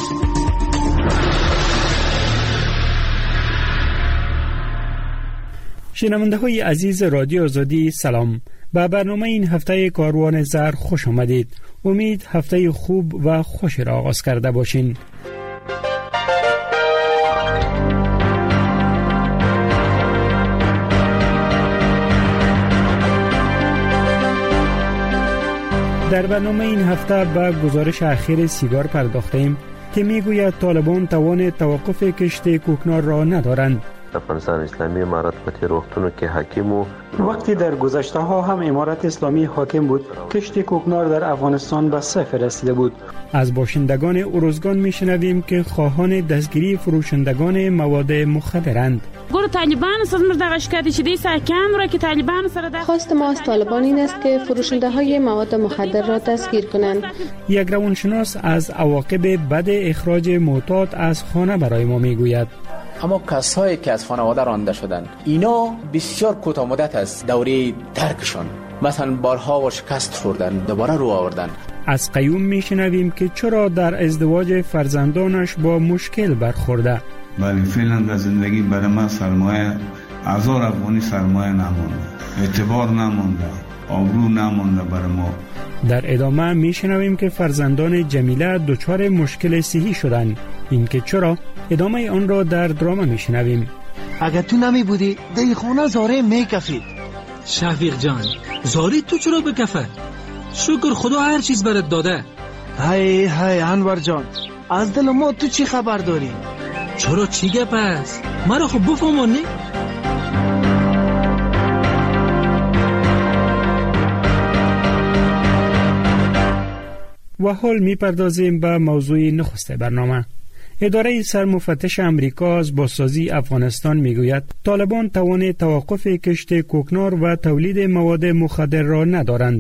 Speaker 12: شنونده های عزیز رادیو آزادی سلام. به برنامه این هفته کاروان زهر خوش آمدید. امید هفته خوب و خوش را آغاز کرده باشین. در برنامه این هفته به گزارش اخیر سیگار پرداختیم که میگوید طالبان توان توقف کشت کوکنار را ندارند.
Speaker 18: افغانستان اسلامی امارت په تیر وختونو کې حاکم و.
Speaker 12: وقتی در گذشته ها هم امارت اسلامی حاکم بود، کشت کوکنار در افغانستان به صفر رسیده بود. از باشندگان ارزگان میشنویم که خواهان دستگیری فروشندگان مواد مخدرند.
Speaker 19: گور طالبان سر مرداش کردی چه دیسا کم را که طالبان سر
Speaker 20: خواست ما از طالبان این است که فروشنده های مواد مخدر را دستگیر کنند.
Speaker 12: یک روانشناس از عواقب بد اخراج معتاد از خانه برای ما میگوید.
Speaker 4: اما کسایی که از خانواده رانده شدند اینا بسیار کوتاه مدت از دوره ترکشون، مثلا بارها و شکست خوردن دوباره رو آوردن.
Speaker 12: از قیوم میشنویم که چرا در ازدواج فرزندانش با مشکل برخورده.
Speaker 21: ولی فعلا در زندگی برای من سرمایه 1000 افغانی سرمایه نمونده، اعتبار نمونده، آبرو نمونده برای ما.
Speaker 12: در ادامه میشنویم که فرزندان جمیله دچار مشکل صحی شدند. این که چرا؟ ادامه آن را در درامه میشنویم.
Speaker 22: اگر تو نمی بودی در خونه زاره میکفید.
Speaker 23: شفیق جان، زاری تو چرا بکفه؟ شکر خدا هر چیز برات داده.
Speaker 22: های انور جان، از دل ما تو چی خبر داری؟
Speaker 23: چرا چی گپ است؟ مرا خب بفهمونی؟
Speaker 12: و حال میپردازیم به موضوع نخست برنامه. اداره سرمفتش امریکا از بازسازی افغانستان میگوید طالبان توان توقف کشت کوکنار و تولید مواد مخدر را ندارند.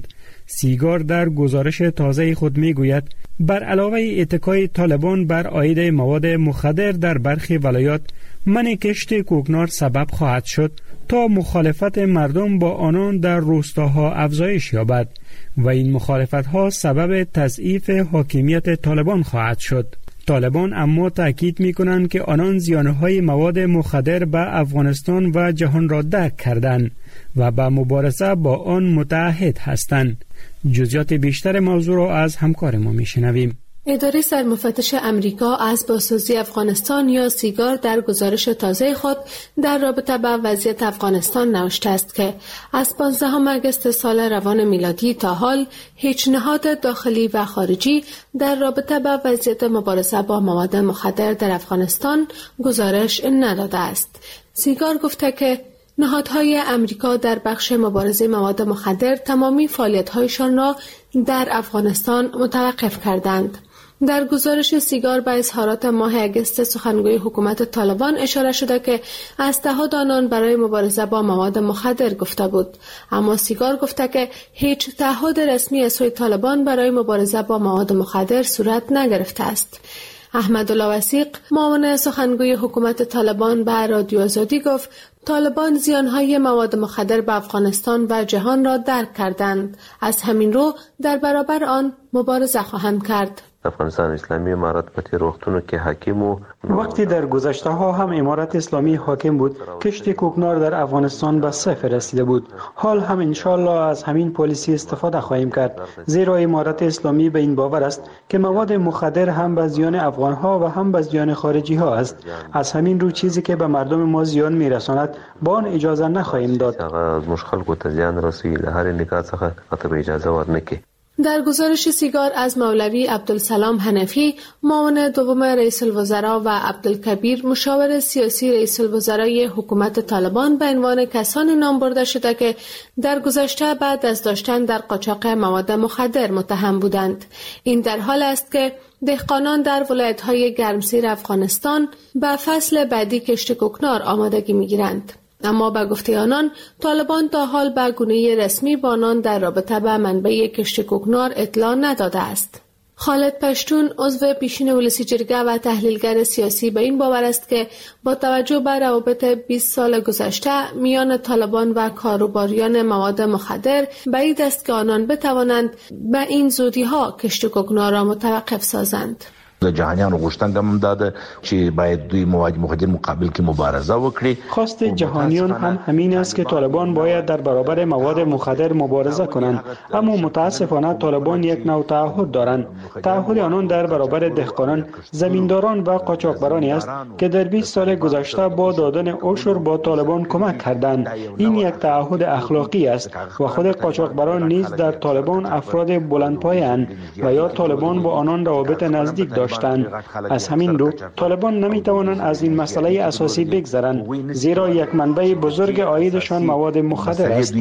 Speaker 12: سیگار در گزارش تازه خود میگوید بر علاوه اتکای طالبان بر عاید مواد مخدر در برخی ولایات، منع کشت کوکنار سبب خواهد شد تا مخالفت مردم با آنان در روستاها افزایش یابد و این مخالفت‌ها سبب تضعیف حاکمیت طالبان خواهد شد. طالبان اما تأکید می‌کنند که آنان زیانهای مواد مخدر به افغانستان و جهان را درک کردند و به مبارزه با آن متعهد هستند. جزئیات بیشتر موضوع را از همکار ما می‌شنویم.
Speaker 20: اداره سرمفتش امریکا از بازسازی افغانستان یا سیگار در گزارش تازه خود در رابطه با وضعیت افغانستان نوشته است که از 15 آگوست سال روان میلادی تا حال هیچ نهاد داخلی و خارجی در رابطه با وضعیت مبارزه با مواد مخدر در افغانستان گزارش نداده است. سیگار گفته که نهادهای امریکا در بخش مبارزه مواد مخدر تمامی فعالیت‌هایشان را در افغانستان متوقف کردند. در گزارش سیگار به اظهارات ماه اگست سخنگوی حکومت طالبان اشاره شده که از تعهد آنان برای مبارزه با مواد مخدر گفته بود، اما سیگار گفته که هیچ تعهد رسمی از سوی طالبان برای مبارزه با مواد مخدر صورت نگرفته است. احمدالله وثیق، معاون سخنگوی حکومت طالبان، به رادیو آزادی گفت طالبان زیانهای مواد مخدر به افغانستان و جهان را درک کردند، از همین رو در برابر آن مبارزه خواهند کرد.
Speaker 18: افغانستان اسلامی امارت په تیر وختونو کې حاکم و.
Speaker 12: وقتی در گذشته ها هم امارت اسلامی حاکم بود، کشت کوکنار در افغانستان به صفر رسیده بود. حال هم انشالله از همین پالیسی استفاده خواهیم کرد، زیرا امارت اسلامی به این باور است که مواد مخدر هم به زیان افغان ها و هم به زیان خارجی ها است. از همین رو چیزی که به مردم ما زیان میرساند با آن اجازه نخواهیم داد.
Speaker 18: از مشخل کو ته زیان رسوي له هر نگاه څخه ته اجازه ورنکي.
Speaker 20: در گزارش سیگار از مولوی عبدالسلام حنفی، معاون دوم رئیس الوزراء و عبدالکبیر، مشاور سیاسی رئیس الوزرای حکومت طالبان، به عنوان کسانی نام برده شده که در گذشته بعد از داشتن در قاچاق مواد مخدر متهم بودند. این در حال است که دهقانان در ولایت‌های گرمسیر افغانستان به فصل بعدی کشت کوکنار آمادگی می‌گیرند. اما به گفته آنان، طالبان تا حال به گونه رسمی با آنان در رابطه با منبع کشت کوکنار اطلاع نداده است. خالد پشتون، عضو پیشین ولسی جرگه و تحلیلگر سیاسی، به این باور است که با توجه به روابط 20 سال گذشته میان طالبان و کاروباریان مواد مخدر، بعید است که آنان بتوانند به این زودی‌ها کشت کوکنار را متوقف سازند.
Speaker 6: د جهانیانو غوښتنه هم داده چې باید دوی مواد مخدر مقابل کې مبارزه وکړي.
Speaker 12: خواست جهانیان هم همین است که طالبان باید در برابر مواد مخدر مبارزه کنند، اما متاسفانه طالبان یک نوع تعهد دارند. تعهد آنان در برابر دهقانان، زمینداران و قاچاقبرانی است که در 20 سال گذشته با دادن عشر با طالبان کمک کردند. این یک تعهد اخلاقی است و خود قاچاقبران نیز در طالبان افراد بلندپایه‌اند و یا طالبان با آنان روابط نزدیک داشتند. از همین رو طالبان نمیتوانند از این مسئله اساسی بگذرند، زیرا یک منبع بزرگ عایدشان مواد مخدر است.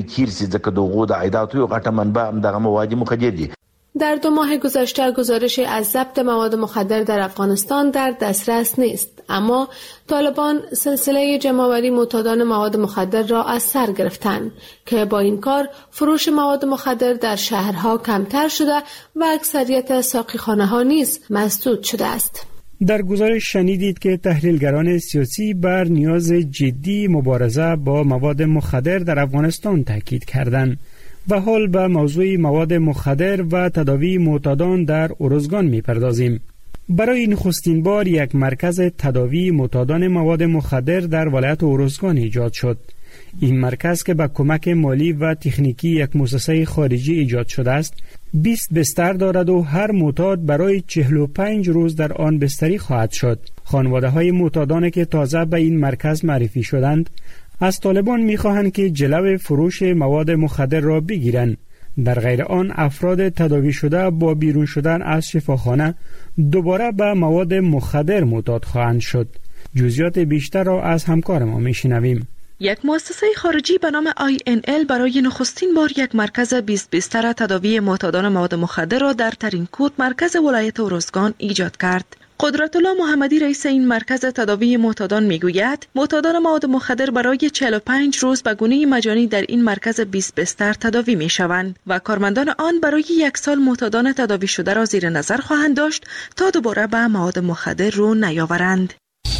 Speaker 20: در 2 ماه گذشته گزارش از ضبط مواد مخدر در افغانستان در دسترس نیست، اما طالبان سلسله جمع‌آوری معتادان مواد مخدر را از سر گرفتند که با این کار فروش مواد مخدر در شهرها کمتر شده و اکثریت ساقیخانه‌ها نیز مسدود شده است.
Speaker 12: در گزارش شنیدید که تحلیلگران سیاسی بر نیاز جدی مبارزه با مواد مخدر در افغانستان تاکید کردند. و حال به موضوع مواد مخدر و تداوی معتادان در ارزگان می‌پردازیم. برای نخستین بار یک مرکز تداوی معتادان مواد مخدر در ولایت ارزگان ایجاد شد. این مرکز که با کمک مالی و تکنیکی یک مؤسسه خارجی ایجاد شده است، 20 بستر دارد و هر معتاد برای 45 روز در آن بستری خواهد شد. خانواده‌های معتادان که تازه به این مرکز معرفی شدند، از طالبان می‌خواهند که جلو فروش مواد مخدر را بگیرند. در غیر آن افراد تداوی شده با بیرون شدن از شفاخانه دوباره به مواد مخدر معتاد خواهند شد. جزئیات بیشتر را از همکار ما می‌شنویم.
Speaker 7: یک مؤسسه خارجی به نام INL برای نخستین بار یک مرکز 20 بستر تداوی معتادان مواد مخدر را در ترینکوت مرکز ولایت ارزگان ایجاد کرد. قدرت الله محمدی رئیس این مرکز تداوی معتادان میگوید معتادان مواد مخدر برای 45 روز به گونه مجانی در این مرکز 20 بستر تداوی میشوند و کارمندان آن برای 1 سال معتادان تداوی شده را زیر نظر خواهند داشت تا دوباره به مواد مخدر رو نیاورند.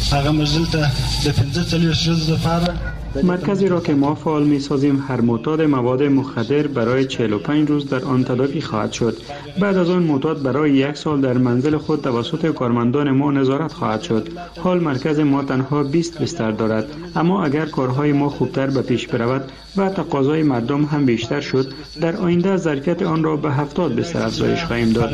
Speaker 12: مرکزی را که ما فعال می سازیم هر معتاد مواد مخدر برای 45 روز در آن تداوی خواهد شد. بعد از آن معتاد برای 1 سال در منزل خود توسط کارمندان ما نظارت خواهد شد. حال مرکز ما تنها 20 بستر دارد، اما اگر کارهای ما خوبتر به پیش برود و تقاضای مردم هم بیشتر شد، در آینده ظرفیت آن را به 70 بستر افزایش خواهیم داد.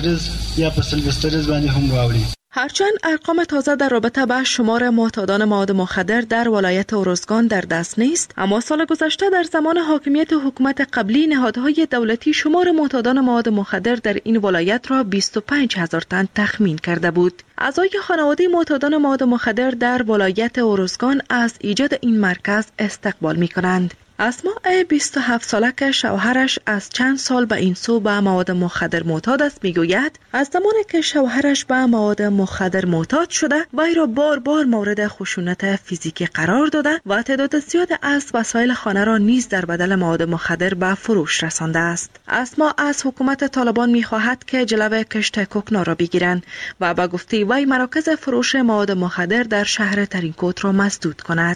Speaker 7: هرچند ارقام تازه در رابطه با شمار معتادان مواد مخدر در ولایت ارزگان در دست نیست، اما سال گذشته در زمان حاکمیت حکومت قبلی نهادهای دولتی شمار معتادان مواد مخدر در این ولایت را 25,000 تن تخمین کرده بود. اعضای خانواده معتادان مواد مخدر در ولایت ارزگان از ایجاد این مرکز استقبال می کنند. اسماء 27 ساله که شوهرش از چند سال به این سو به مواد مخدر معتاد است میگوید از زمانی که شوهرش به مواد مخدر معتاد شده وی را بار بار مورد خشونت فیزیکی قرار داده و تعداد زیاد از وسایل خانه را نیز در بدل مواد مخدر به فروش رسانده است. اسماء از حکومت طالبان میخواهد که جلوی کشت کوکنا را بگیرند و به گفته وی مراکز فروش مواد مخدر در شهر ترینکوت را مسدود کند.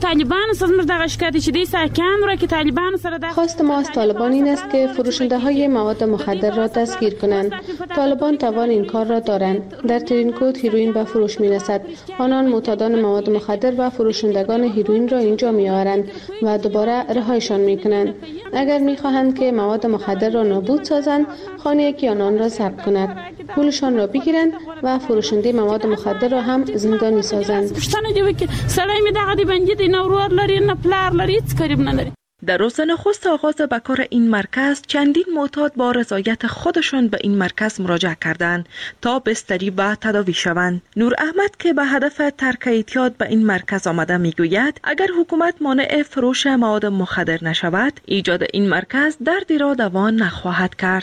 Speaker 20: خواست ما از طالبان این است که فروشنده های مواد مخدر را دستگیر کنند. طالبان توان این کار را دارند. در ترینکوت هیروئین به فروش می رسد. آنان معتادان مواد مخدر و فروشندگان هیروئین را اینجا می آورند و دوباره رهایشان می کنند. اگر می خواهند که مواد مخدر را نابود سازند، خانه یکی آنان را ضبط کند، پولشان را بگیرند و فروشنده مواد مخدر را هم زندانی سازند.
Speaker 7: در روز نخست آغاز به کار این مرکز چندین معتاد با رضایت خودشان به این مرکز مراجعه کردند تا بستری و تداوی شوند. نور احمد که به هدف ترک اعتیاد به این مرکز آمده میگوید اگر حکومت مانع فروش مواد مخدر نشود، ایجاد این مرکز دردی را دوان نخواهد کرد.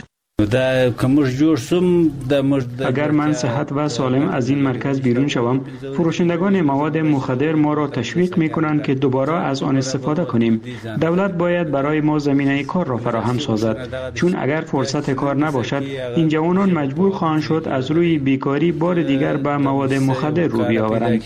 Speaker 12: اگر من صحت و سالم از این مرکز بیرون شوم، فروشندگان مواد مخدر ما را تشویق می کنند که دوباره از آن استفاده کنیم. دولت باید برای ما زمینه کار را فراهم سازد، چون اگر فرصت کار نباشد این جوانان مجبور خواهند شد از روی بیکاری بار دیگر به مواد مخدر رو بیاورند.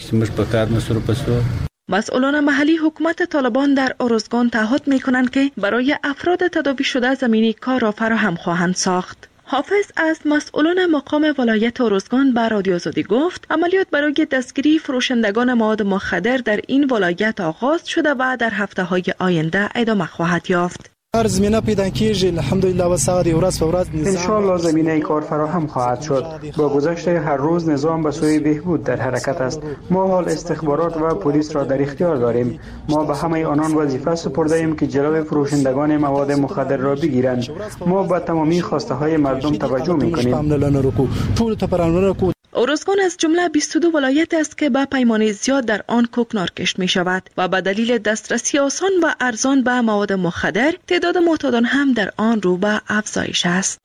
Speaker 7: مسئولان محلی حکومت طالبان در ارزگان تعهد می‌کنند که برای افراد تداوی شده زمینی کار را فراهم خواهند ساخت. حافظ از مسئولان مقام ولایت ارزگان به رادیو آزادی گفت عملیات برای دستگیری فروشندگان مواد مخدر در این ولایت آغاز شده و در هفته‌های آینده ادامه خواهد یافت.
Speaker 22: هر زمینه پیدا کیږي الحمدلله و سعادت ورځ په ورځ
Speaker 12: ان شاء الله زمینه کار فراهم خواهد شد. با گذشت هر روز نظام به سوی بهبود در حرکت است. ما حال استخبارات و پلیس را در اختیار داریم. ما به همه آنان وظیفه سپرده ایم که جلوی فروشندگان مواد مخدر را بگیرند. ما به تمامی خواسته های مردم توجه می‌کنیم.
Speaker 7: ارزگان از جمله 22 ولایت است که به پیمانه زیاد در آن کوکنار کشت می شود و به دلیل دسترسی آسان و ارزان به مواد مخدر تعداد معتادان هم در آن رو به افزایش است.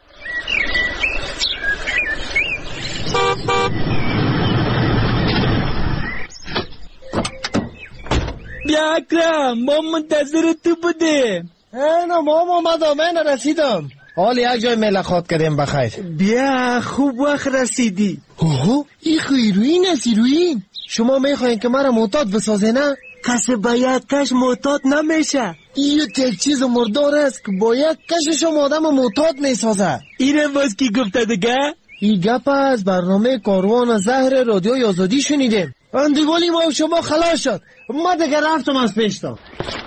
Speaker 22: بیا اکرم، ما منتظر تو بودیم.
Speaker 8: نه ماما من رسیدم. حال یک جای ملاقات کردیم بخیر.
Speaker 22: بیا خوب وقت رسیدی.
Speaker 8: اوه این هیروئین است. هیروئین شما میخواین که مرا معتاد بسازه نه؟
Speaker 22: کسی با یک کش معتاد نمیشه.
Speaker 8: این یک چیز مردار است که با یک کش شما آدم معتاد میسازه.
Speaker 22: اینه باز کی گفته دیگه؟
Speaker 8: این گپ از برنامه کاروان زهر رادیو آزادی شنیدیم. اندیوالی ما شما خلاص شد. ما دیگه رفتم از پیشتا.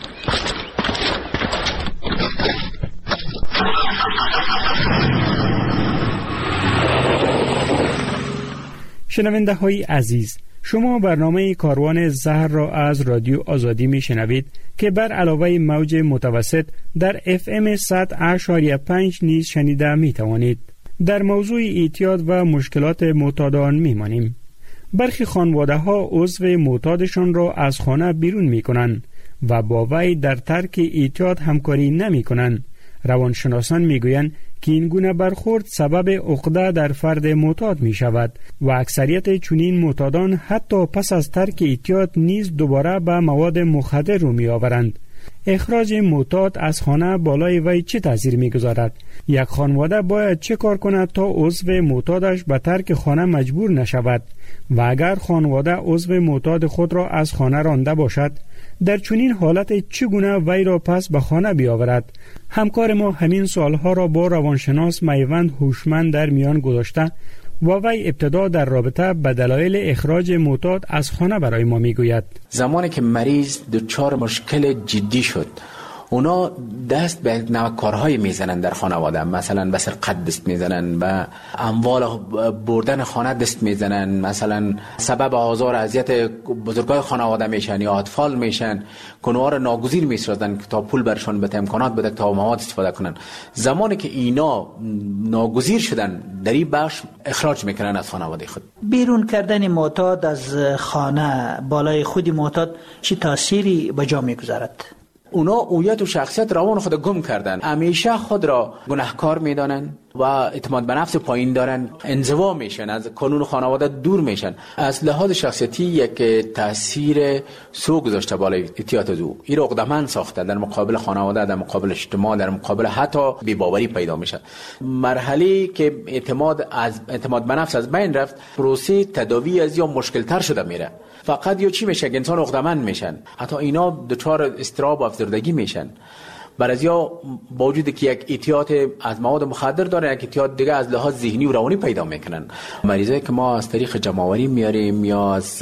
Speaker 12: شنونده های عزیز، شما برنامه کاروان زهر را از رادیو آزادی می شنوید که بر علاوه موج متوسط در FM 100.5 نیز شنیده می توانید. در موضوع اعتیاد و مشکلات معتادان می مانیم. برخی خانواده ها عضو معتادشان را از خانه بیرون می کنند و با وی در ترک اعتیاد همکاری نمی کنند. روانشناسان می گویند که این گونه برخورد سبب عقده در فرد معتاد می شود و اکثریت چنین معتادان حتی پس از ترک اعتیاد نیز دوباره به مواد مخدر رو می آورند. اخراج معتاد از خانه بالای وی چه تاثیر می گذارد؟ یک خانواده باید چه کار کند تا عضو معتادش به ترک خانه مجبور نشود و اگر خانواده عضو معتاد خود را از خانه رانده باشد در چنین حالت چگونه وی را پس به خانه بیاورد؟ همکار ما همین سوالها را با روانشناس میوند هوشمند در میان گذاشته و وی ابتدا در رابطه به دلایل اخراج معتاد از خانه برای ما میگوید.
Speaker 4: زمانی که مریض دچار مشکل جدی شد، اونا دست به نوکارهای میزنن در خانواده، مثلا به سرقت دست میزنن، به اموال بردن خانه دست میزنن، مثلا سبب آزار اذیت بزرگای خانواده میشن یا اطفال میشن، کنوار ناگزیر میسازن که تا پول برشون بده، امکانات بده تا مواد استفاده کنن. زمانی که اینا ناگزیر شدن در این بخش اخراج میکنن از خانواده خود.
Speaker 1: بیرون کردن معتاد از خانه بالای خود معتاد چه تأثیری به جا میگذارد؟
Speaker 4: اونا هویت و شخصیت روان خود گم کردن، همیشه خود را گناهکار میدانن و اعتماد به نفس پایین دارن، انزوا میشن، از قانون خانواده دور میشن. از لحاظ شخصیتی یک تاثیر سوء گذاشته بالای اعتیاد او. این عقده‌مند ساخته، در مقابل خانواده، در مقابل اجتماع، در مقابل حتی بی‌باوری پیدا میشه. مرحله که اعتماد به نفس از بین رفت، پروسه تداوی از یا مشکل تر شده میره. فقط یا چی میشه که انسان عقده‌مند میشن، حتی اینا دچار اضطراب و افسردگی میشن. بعضیا با وجودی که یک اعتیاد از مواد مخدر داره، یک اعتیاد دیگه از لحاظ ذهنی و روانی پیدا میکنن. مریضایی که ما از طریق جمع‌آوری میاریم یا از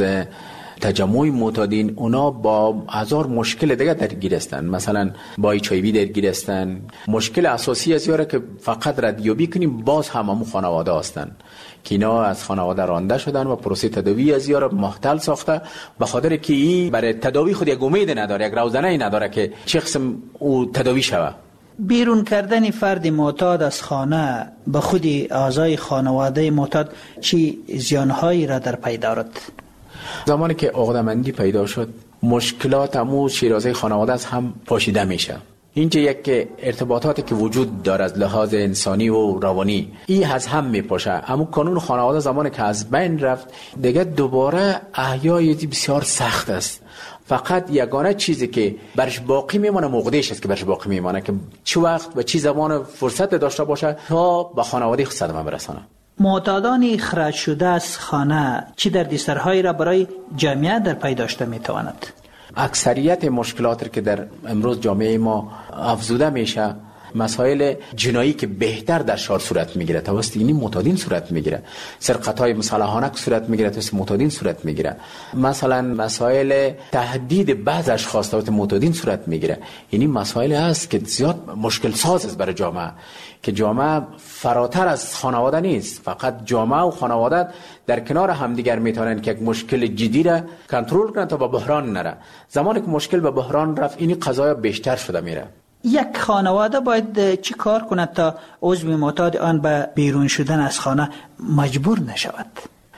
Speaker 4: تجمع معتادین، اونا با هزار مشکل دیگه درگیر هستن، مثلا با HIV درگیر هستن. مشکل اساسی از یاره که فقط ردیابی کنیم باز همون خانواده هستن که اینا از خانواده رانده شدن و پروسه تداوی از یاره محتل ساخته، به خاطر که این برای تداوی خود یک امید نداره، یک روزنه نداره که چه قسم او تداوی شوه.
Speaker 1: بیرون کردن فرد معتاد از خانه به خود اعضای خانواده معتاد چی زیانهایی را در پی دارد؟
Speaker 4: زمانی که عقده‌مندی پیدا شد، مشکلات همو شیرازه خانواده از هم پاشیده میشه. اینجا یک ارتباطاتی که وجود داره از لحاظ انسانی و روانی، این از هم میپاشه. اما قانون خانواده زمانی که از بین رفت، دیگه دوباره احیای بسیار سخت است. فقط یگانه چیزی که برش باقی میمانه موقعش است که برش باقی میمانه که چه وقت و چه زمان فرصت داشته باشه تا به خانواده خود صدمه برسانه.
Speaker 1: معتادان اخراج شده از خانه چی دردسرهایی را برای جامعه در پی داشته میتواند؟
Speaker 4: اکثریت مشکلاتی که در امروز جامعه ما افزوده میشه، مسائل جنایی که بهتر در شهر صورت میگیره توسط این معتادین صورت میگیره، سرقت‌های مسلحانه که صورت میگیره توسط معتادین صورت میگیره، مثلا مسائل تهدید بعض اشخاص توسط معتادین صورت میگیره. یعنی مسائل هست که زیاد مشکل ساز است برای جامعه، که جامعه فراتر از خانواده نیست. فقط جامعه و خانواده در کنار همدیگر میتونن که یک مشکل جدی را کنترل کنن تا به بحران نره. زمانی که مشکل به بحران رفت، این قضایا بیشتر شده میره.
Speaker 1: یک خانواده باید چی کار کند تا عضو معتاد آن به بیرون شدن از خانه مجبور نشود؟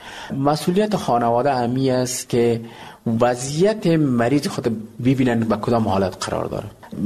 Speaker 4: مسئولیت خانواده همی است که وضعیت مریض خود ببینن به کدام حالت قرار داره.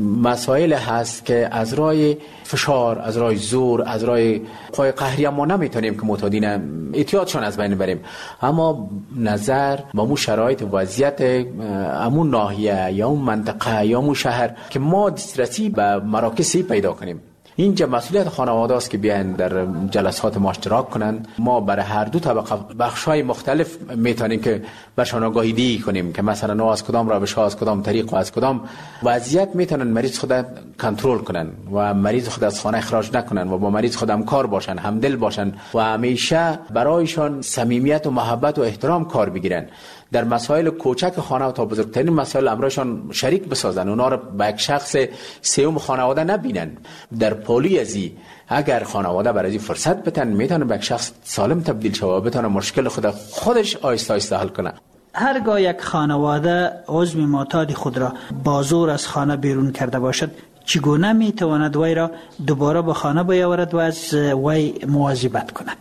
Speaker 4: مسائل هست که از رای فشار، از رای زور، از رای قوای قهری ما نمیتونیم که معتادین اعتیادشان از بین بریم، اما نظر به مو شرایط وضعیت امون ناحیه یا اون منطقه یا اون شهر که ما دسترسی به مراکزی پیدا کنیم. اینجا مسئولیت خانواده است که بیان در جلسات ما اشتراک کنند. ما برای هر دو طبقه بخش‌های مختلف میتونیم که برشان آگاهی دهی کنیم که مثلا از کدام روش‌ها، از کدام طریق و از کدام وضعیت میتونن مریض خود کنترل کنن و مریض خود از خانه اخراج نکنن و با مریض خود همکار باشن، همدل باشن و همیشه برایشان صمیمیت و محبت و احترام کار بگیرن. در مسائل کوچک خانه و تا بزرگترین مسائل امرشان شریک بسازن، اونا رو به یک شخص سوم خانواده نبینن. در پولی ازی اگر خانواده برای فرصت بتن، میتونه به یک شخص سالم تبدیل شود و بتونه مشکل خودش آیسته آیسته حل کنه.
Speaker 1: هرگاه یک خانواده عضو معتاد خود را با زور از خانه بیرون کرده باشد، چگونه میتواند وی را دوباره به خانه بیاورد و از وی مواظبت کند؟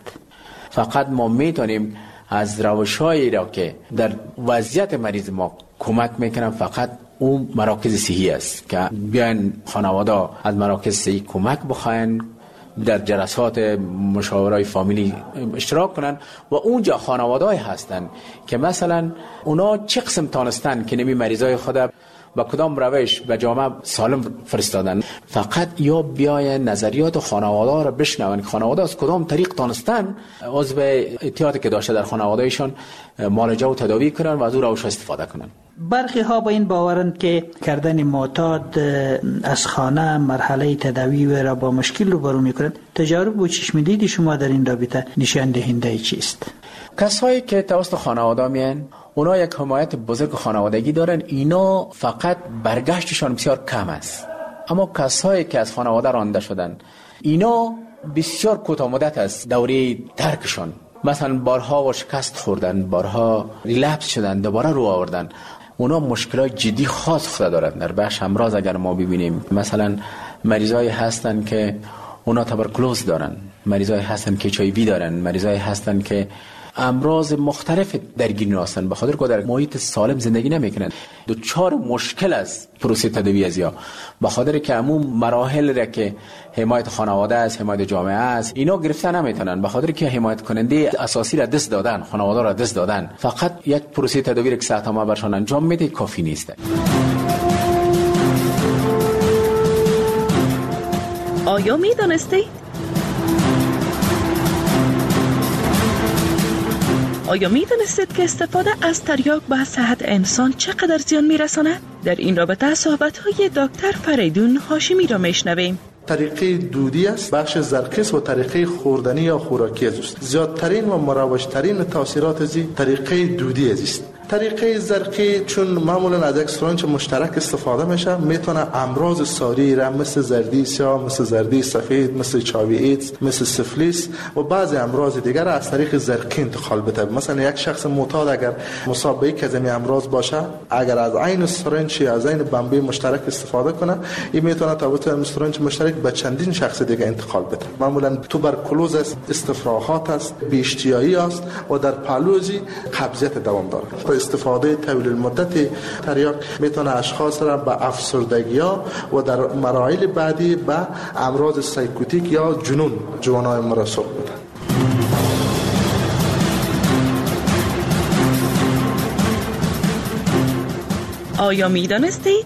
Speaker 4: فقط ما میتونیم از روش‌هایی را که در وضعیت مریض ما کمک میکنن، فقط اون مراکز صحی است که بیان خانواده از مراکز صحی کمک بخواین، در جلسات مشاورای فامیلی اشتراک کنن و اونجا خانواده‌ای هستن که مثلا اونا چه قسم تانستن که نمی مریضای خود و کدام روش به جامعه سالم فرستادن. فقط یا بیاین نظریات خانواده را بشنون که خانواده از کدام طریق تانستن عضو احتیاطی که داشته در خانوادهشان معالجه و تداوی کنن و از او روش استفاده کنن.
Speaker 1: برخی ها با این باورند که کردن معتاد از خانه مرحله تداوی را با مشکل روبرو می‌کند. تجارب و چشم دید شما در این رابطه نشان دهنده چیست؟
Speaker 4: کسایی که توسط خانواده میان اونا یک حمایت بزرگ خانوادگی دارن، اینا فقط برگشتشان بسیار کم است. اما کسایی که از خانواده رانده شدن اینا بسیار کوتاه مدت است دوره ترکشان، مثلا بارها و شکست خوردن، بارها ریلپس شدن، دوباره رو آوردن. اونا مشکلات جدی خاص خود دارن. در بخش امراض اگر ما ببینیم مثلا مریضایی هستن که اونا تبرکلوز دارن، مریضایی هستن که HIV دارن، مریضایی هستن که امراض مختلف درگیر هستند، به خاطر که در محیط سالم زندگی نمیکنند. دوچار مشکل است پروسه تداوی ازیا، به خاطر که عموم مراحل را که حمایت خانواده است، حمایت جامعه است، اینا گرفته نمیتونن، به خاطر که حمایت کننده اساسی را دست دادن، خانواده را دست دادن. فقط یک پروسه تداوی را که صحت‌آموز برشان انجام میده کافی نیست.
Speaker 7: آیا میدانستید؟ آیا می دانستید که استفاده از تریاک به صحت انسان چقدر زیان می رساند؟ در این رابطه صحبت‌های دکتر فریدون هاشمی را میشنویم.
Speaker 9: طریقه دودی است، بخش زرقیس و طریقه خوردنی یا خوراکی است. زیادترین و مروجترین تاثیرات از طریقه دودی است. طریقه زرقی چون معمولا از یک سرنج مشترک استفاده میشه، میتونه امراض ساری را مثل زردی سیاه، مثل زردی سفید، مثل چاوی ایدز، مثل سفلیس و بعضی امراض دیگر از طریق زرقی انتقال بده. مثلا یک شخص معتاد اگر مصاب به یک از این امراض باشه، اگر از عین سرنج از عین بمبی مشترک استفاده کنه، این میتونه تابوت سرنج مشترک به چندین شخص دیگه انتقال بده. معمولا توبرکلوز است، استفراغات است، بی‌اشتیایی است و در پهلوزی قبضیت دوام داره. استفاده طویل المدت تریاک میتونه اشخاص را به افسردگی‌ها و در مراحل بعدی به امراض سایکوتیک یا جنون جوانای ما را سوق بده.
Speaker 7: آیا می‌دانستید؟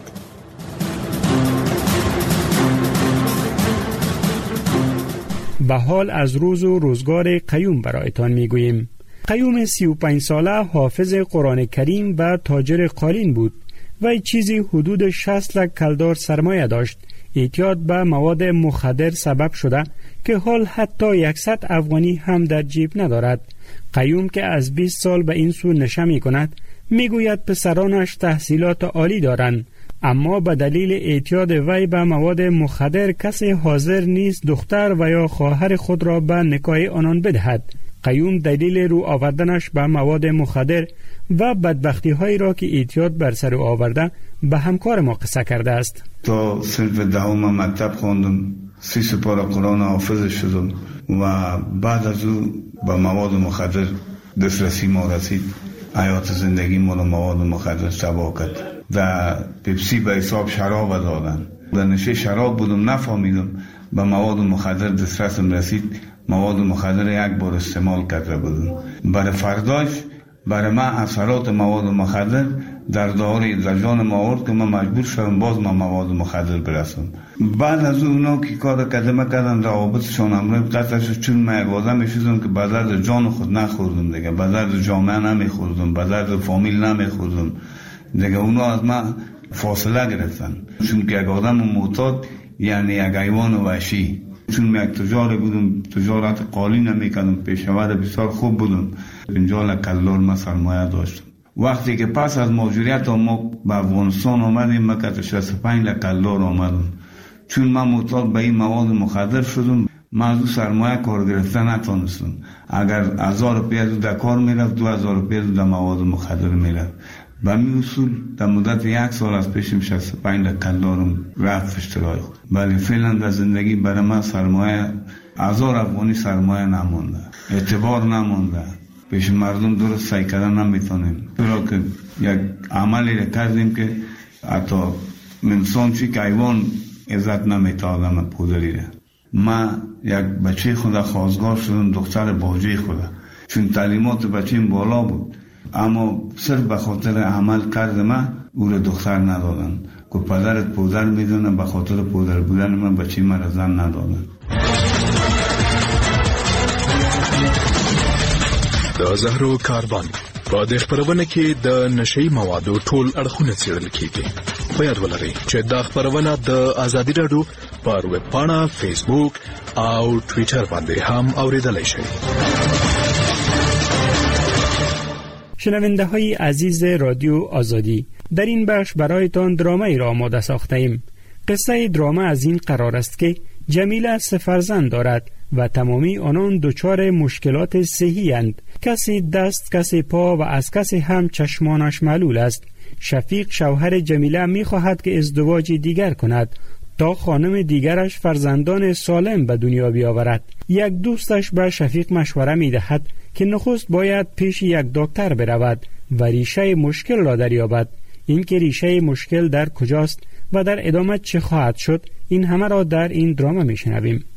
Speaker 12: به حال از روز و روزگار قیوم برایتان میگوییم. قیوم 35 ساله حافظ قرآن کریم و تاجر قالین بود و چیزی حدود 60 لک کلدار سرمایه داشت. اعتیاد به مواد مخدر سبب شده که حال حتی 100 افغانی هم در جیب ندارد. قیوم که از 20 سال به این سو نشه می کند، می گوید پسرانش تحصیلات عالی دارند، اما به دلیل اعتیاد وی به مواد مخدر کسی حاضر نیست دختر و یا خواهر خود را به نکاح آنان بدهد. قیوم دلیل رو آوردنش به مواد مخدر و بدبختی هایی را که اعتیاد بر سر آورده به همکار ما قصه کرده است.
Speaker 21: تا صنف دهم مکتب خواندم، 30 سپاره قرآن حافظ شدم و بعد از او به مواد مخدر دسترسی ما رسید. حیات زندگی ما رو مواد مخدر تباه کرد. در پپسی به حساب شراب دادن. در نشه شراب بودم، نفهمیدم به مواد مخدر دسترسم رسید. مواد مخدر یک بار استعمال کرده بودم. برای فرداش برای من اثرات مواد مخدر در داخل جان ما آورد که من مجبور شدم باز من مواد مخدر برسم. بعد از اونا که کار کردن روابطشان امروز قطع شد، چون من یک آدم شدم که به درد جان خود نخوردم دیگه، به درد جامعه نمیخوردم، به درد فامیل نمیخوردم دیگه. اونا از من فاصله گرفتن، چون که یک آدم معتاد یعنی یک حیوان وحشی. چون من یک تجار بودم، تجارت قالین میکردم، پیشور بسیار خوب بودم. 50 لک کلدار من سرمایه داشتم. وقتی که پس از مهاجرت ما به افغانستان آمدیم، من که 65 لک کلدار آمدم. چون من معتاد به این مواد مخدر شدم، من از سرمایه کار گرفتن نتونستم. اگر 1000 روپیه در کار میرفت، 2000 روپیه در مواد مخدر میرفت. به می اصول در مدت 1 سال از پیشم 65 لک کلدارم رفت اشترای خود. ولی فعلا در زندگی برای من سرمایه 1000 افغانی سرمایه نمونده، اعتبار نمونده، پیش مردم درست سعی کردن نمیتونیم. چرا که یک عملی را کردیم که حتی انسان چی که حیوان عزت نمیتادم پودری را. من یک بچه خدا خواستگار شدم، دختر باجه خدا، چون تعلیمات بچه‌م بالا بود، اما صرف به خاطر عمل کرد من او را دختر ندادن. که پدرت پودر میدونه، به خاطر پودر بودن من بچه من را زن ندادن.
Speaker 3: د زهرو کاروان په د خبرونه کې د نشئی موادو ټول اړخونه څیړل کیږي. په یاد ولرئ چې دا خبرونه د آزادي رادیو پر ویب پاڼه، فیسبوک او ټویټر باندې هم اوریدلای شئ.
Speaker 12: شنونده های عزیز رادیو آزادی، در این بخش برایتان درامه را آماده ساخته ایم. قصه درامه از این قرار است که جمیله 3 فرزند دارد و تمامی آنان دچار مشکلات صحی اند. کسی دست، کسی پا و از کسی هم چشمانش معلول است. شفیق شوهر جمیله می خواهد که ازدواج دیگر کند تا خانم دیگرش فرزندان سالم به دنیا بیاورد. یک دوستش به شفیق مشوره می دهد که نخست باید پیش یک دکتر برود و ریشه مشکل را دریابد. این که ریشه مشکل در کجاست و در ادامه چه خواهد شد، این همه را در این درامه می شنویم.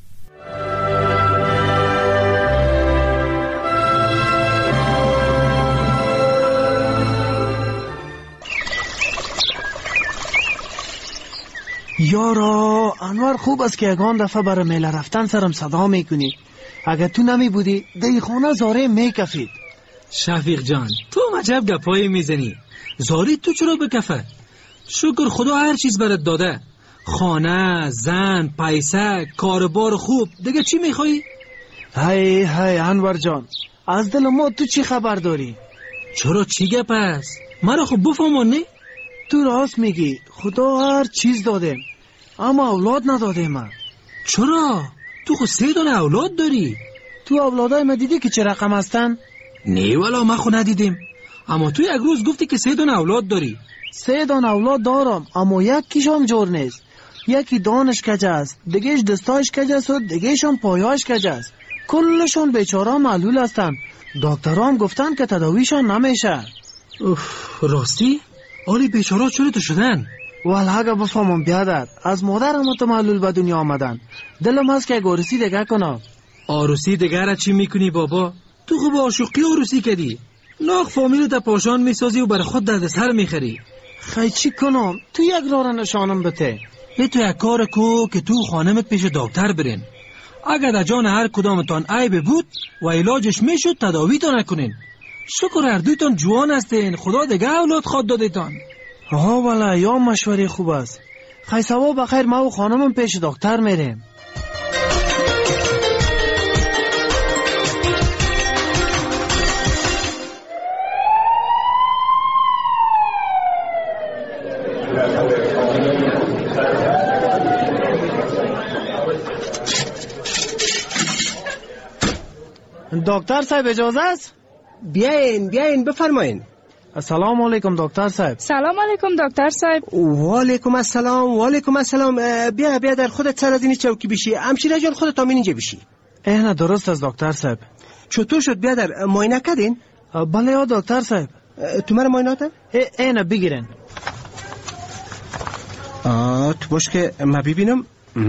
Speaker 22: یارا انور، خوب است که یگان دفعه برای میله رفتن سرم صدا میکنی. اگر تو نمی بودی دی خانه زاره میکفید.
Speaker 23: شفیق جان، تو عجب گپایی میزنی. زاری تو چرا بکفه؟ شکر خدا هر چیز برات داده. خانه، زن، پیسه، کاربار خوب. دیگه چی میخوایی؟
Speaker 22: های انور جان، از دل ما تو چی خبر داری؟
Speaker 23: چرا چی گپ است؟ مرا خب بفهمونی؟
Speaker 22: تو راست میگی، خدا هر چیز داده اما اولاد نداده من.
Speaker 23: چرا؟ تو خود 3 دانه اولاد داری.
Speaker 22: تو اولادای ما دیدی که چه رقم هستن؟
Speaker 23: نه والا ما خود ندیدیم. اما تو یک روز گفتی که 3 دانه اولاد داری.
Speaker 22: 3 دانه اولاد دارم، اما یکیشم جور نیست. یکی دانش کجه است، دیگهش دستایش کجه است و دیگهشم پایاش کجه است. کلشون بیچاره معلول هستن. دکترام گفتن که تداویشان نمیشه.
Speaker 23: راستی؟ آلی بیچاره چرا تو شدن؟
Speaker 22: والا اگه بفهمم بیادر، از مادرم تو معلول به دنیا آمدن. دلم هست که عروسی دیگه کنم.
Speaker 23: عروسی دیگه را چی میکنی بابا؟ تو خوب عاشقی عروسی کردی. ناخ فامیل تا پاشان میسازی و بر خود درد سر میخری.
Speaker 22: خیلی چی کنم؟ تو یک راه نشانم بده.
Speaker 23: تو یک کار کو که تو خانمت پیش دکتر برین. اگر در جان هر کدامتان عیب بود و علاجش میشد تداویتان نکنین. شکر هر دویتان جوان هستین، خدا دیگه اولاد خود دادیتان.
Speaker 22: ها والا، یا مشوره خوب است. خیلی سوا بخیر، ما و خانمم پیش دکتر میریم. دکتر صاحب اجازه است؟
Speaker 10: بیاین بفرمایین.
Speaker 22: السلام علیکم دکتر صاحب.
Speaker 19: سلام علیکم دکتر صاحب.
Speaker 10: و علیکم السلام. بیا در خودت سر از این چوکی بشی. همشیره جان خودت همین اینجا بشی.
Speaker 22: نه درست است دکتر صاحب.
Speaker 10: چطور شد بیادر، معاینه کردین؟
Speaker 22: بله یا دکتر صاحب.
Speaker 10: تو مرا معاینه
Speaker 22: نه بگیرین.
Speaker 10: تو باش که ما ببینم.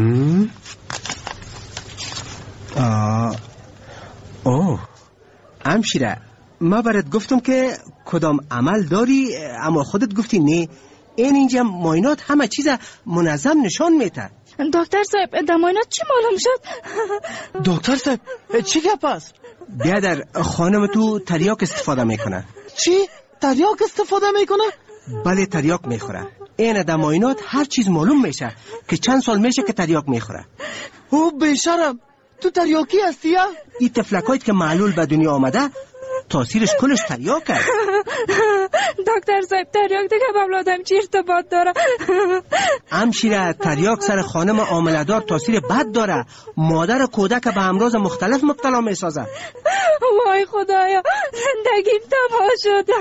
Speaker 10: همشیره، ما برات گفتم که کدام عمل داری اما خودت گفتی نه. اینجا معاینات همه چیز منظم نشان میده.
Speaker 19: دکتر صاحب در معاینات چی معلوم شد؟
Speaker 22: دکتر صاحب چی گپ است؟
Speaker 10: بیادر خانم تو تریاک استفاده میکنه.
Speaker 22: چی؟ تریاک استفاده میکنه؟
Speaker 10: بله تریاک میخوره. این در معاینات هر چیز معلوم میشه که چند سال میشه که تریاک میخوره.
Speaker 22: او بیشرم، تو تریاکی هستی یا؟
Speaker 10: این تفلکایی که معلول به دنیا آمده تاثیرش کلش تریاک است.
Speaker 19: دکتر صاحب تریاک دیگه با اولادم چی ارتباط داره؟
Speaker 10: همشیره، تریاک سر خانم حامله‌دار تاثیر بد داره. مادر کودک به امراض مختلف مبتلا میسازه.
Speaker 19: وای خدایا، زندگیم تباه شد.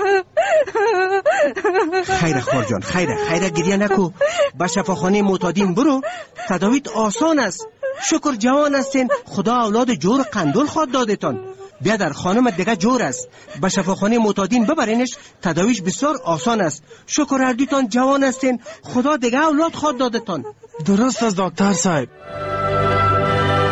Speaker 10: خیره خور جان، خیره گریه نکو. به شفاخانه معتادین برو، تداویت آسان است. شکر جوان هستین، خدا اولاد جور قندول خود دادتان. بیادر خانم دیگه جور است، به شفاخانه معتادین ببرینش، تداویش بسیار آسان است. شکر هر دوتان جوان هستین، خدا دیگه اولاد خود دادتان.
Speaker 22: درست است دکتر صاحب.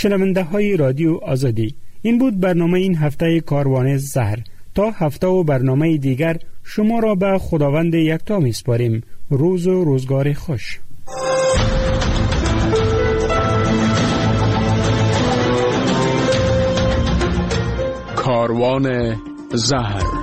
Speaker 12: شنونده های رادیو آزادی، این بود برنامه این هفته کاروان زهر. تا هفته و برنامه دیگر شما را به خداوند یکتا میسپاریم. روز و روزگار خوش.
Speaker 5: کاروان زهر.